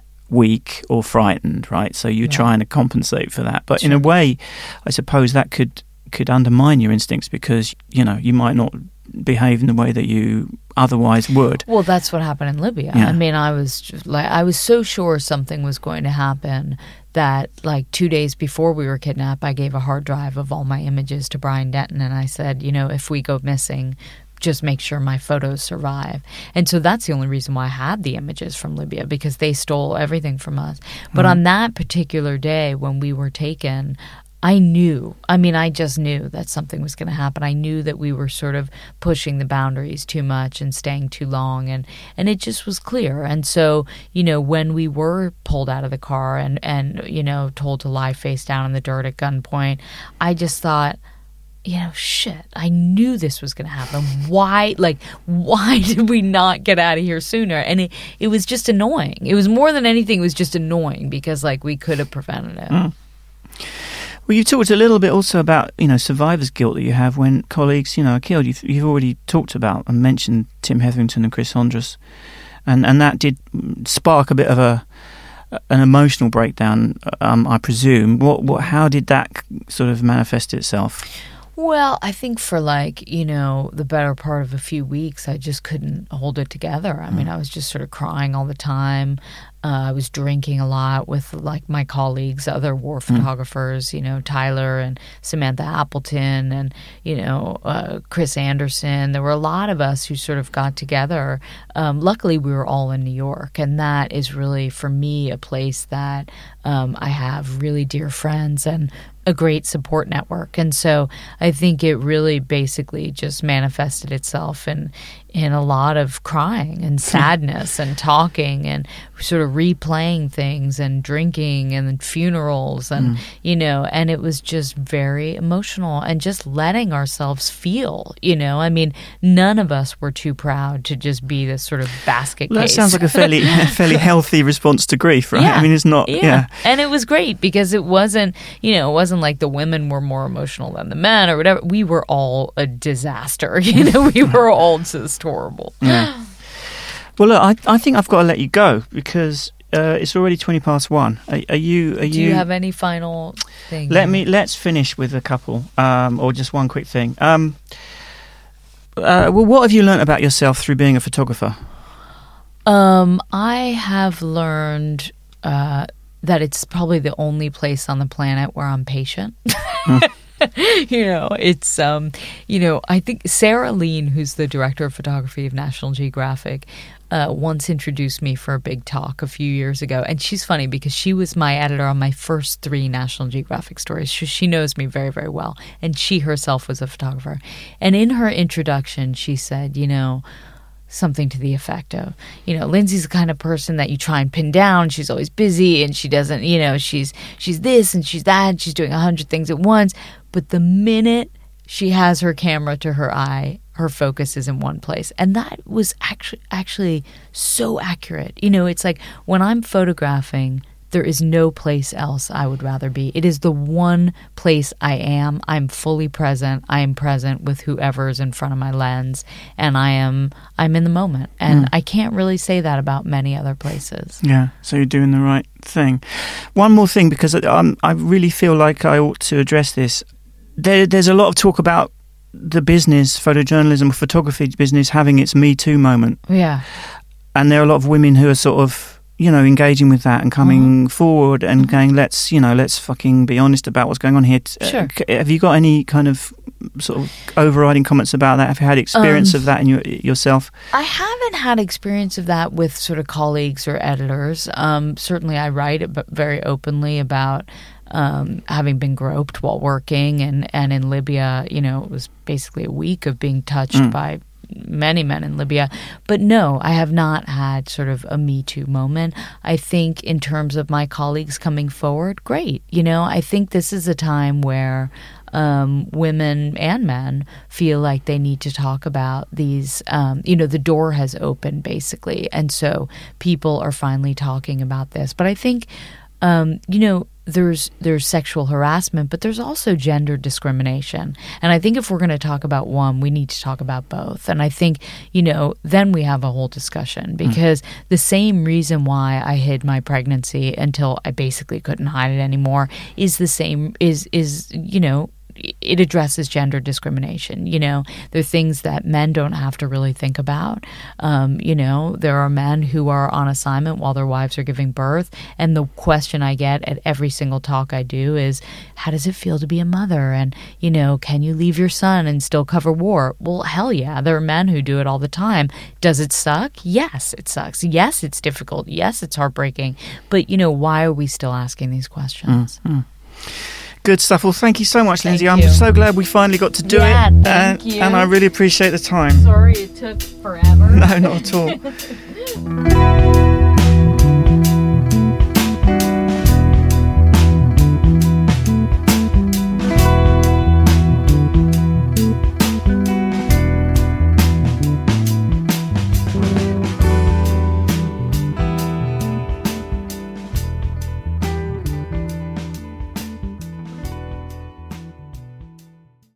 weak or frightened, right? So you're yeah. trying to compensate for that. But sure. in a way, I suppose that could could undermine your instincts because, you know, you might not behave in the way that you otherwise would. Well, that's what happened in Libya. Yeah. I mean, I was just like, I was so sure something was going to happen that like two days before we were kidnapped, I gave a hard drive of all my images to Brian Denton. And I said, you know, if we go missing, just make sure my photos survive. And so that's the only reason why I had the images from Libya, because they stole everything from us. But mm. on that particular day when we were taken, I knew, I mean, I just knew that something was going to happen. I knew that we were sort of pushing the boundaries too much and staying too long, and, and it just was clear. And so, you know, when we were pulled out of the car and, and, you know, told to lie face down in the dirt at gunpoint, I just thought, you know, shit, I knew this was going to happen. Why, like, why did we not get out of here sooner? And it, it was just annoying. It was more than anything, it was just annoying because, like, we could have prevented it. Mm. Well, you talked a little bit also about, you know, survivor's guilt that you have when colleagues, you know, are killed. You've, you've already talked about and mentioned Tim Hetherington and Chris Hondros, and and that did spark a bit of a an emotional breakdown, um, I presume. What, what, how did that sort of manifest itself? Well, I think for like, you know, the better part of a few weeks, I just couldn't hold it together. I mean, I was just sort of crying all the time. Uh, I was drinking a lot with like my colleagues, other war photographers, mm. you know, Tyler and Samantha Appleton and, you know, uh, Chris Anderson. There were a lot of us who sort of got together. Um, luckily, we were all in New York. And that is really, for me, a place that um, I have really dear friends and a great support network. And so I think it really basically just manifested itself in in a lot of crying and sadness and talking and sort of replaying things and drinking and funerals and, mm. you know, and it was just very emotional and just letting ourselves feel, you know. I mean, none of us were too proud to just be this sort of basket well, case. That sounds like a fairly fairly healthy response to grief, right? Yeah. I mean, it's not, yeah. yeah. And it was great because it wasn't, you know, it wasn't like the women were more emotional than the men or whatever. We were all a disaster, you know. We were all just horrible. Yeah. Well, look, I I think I've got to let you go because uh, it's already twenty past one. Are, are you? Are Do you, you have any final thing? Let me. Let's finish with a couple, um, or just one quick thing. Um, uh, well, what have you learned about yourself through being a photographer? Um, I have learned uh, that it's probably the only place on the planet where I'm patient. Mm. You know, it's, um, you know, I think Sarah Lean, who's the director of photography of National Geographic, uh, once introduced me for a big talk a few years ago. And she's funny because she was my editor on my first three National Geographic stories. She, she knows me very, very well. And she herself was a photographer. And in her introduction, she said, you know, something to the effect of, you know, Lindsay's the kind of person that you try and pin down. She's always busy and she doesn't, you know, she's she's this and she's that and she's doing a hundred things at once. But the minute she has her camera to her eye, her focus is in one place. And that was actually actually so accurate. You know, it's like when I'm photographing, there is no place else I would rather be. It is the one place I am. I'm fully present. I am present with whoever is in front of my lens, and I am I'm in the moment. And mm. I can't really say that about many other places. Yeah, so you're doing the right thing. One more thing, because um, I really feel like I ought to address this. There, there's a lot of talk about the business, photojournalism, photography business having its Me Too moment. Yeah. And there are a lot of women who are sort of, you know, engaging with that and coming mm-hmm. forward and mm-hmm. going, let's, you know, let's fucking be honest about what's going on here. Sure. Uh, have you got any kind of sort of overriding comments about that? Have you had experience um, of that in your, yourself? I haven't had experience of that with sort of colleagues or editors. Um, certainly I write very openly about um, having been groped while working. And, and in Libya, you know, it was basically a week of being touched mm. by many men in Libya. But no, I have not had sort of a Me Too moment. I think in terms of my colleagues coming forward, great. You know, I think this is a time where um, women and men feel like they need to talk about these, um, you know, the door has opened basically. And so people are finally talking about this. But I think, um, you know, There's there's sexual harassment, but there's also gender discrimination. And I think if we're going to talk about one, we need to talk about both. And I think, you know, then we have a whole discussion because mm. the same reason why I hid my pregnancy until I basically couldn't hide it anymore is the same, is, is you know, it addresses gender discrimination. You know, there are things that men don't have to really think about. Um, you know, there are men who are on assignment while their wives are giving birth. And the question I get at every single talk I do is, how does it feel to be a mother? And, you know, can you leave your son and still cover war? Well, hell yeah. There are men who do it all the time. Does it suck? Yes, it sucks. Yes, it's difficult. Yes, it's heartbreaking. But, you know, why are we still asking these questions? Mm-hmm. Good stuff. Well, thank you so much, Lindsay. Thank I'm you. so glad we finally got to do yeah, it. Thank and, you. and I really appreciate the time. Sorry it took forever. No, not at all.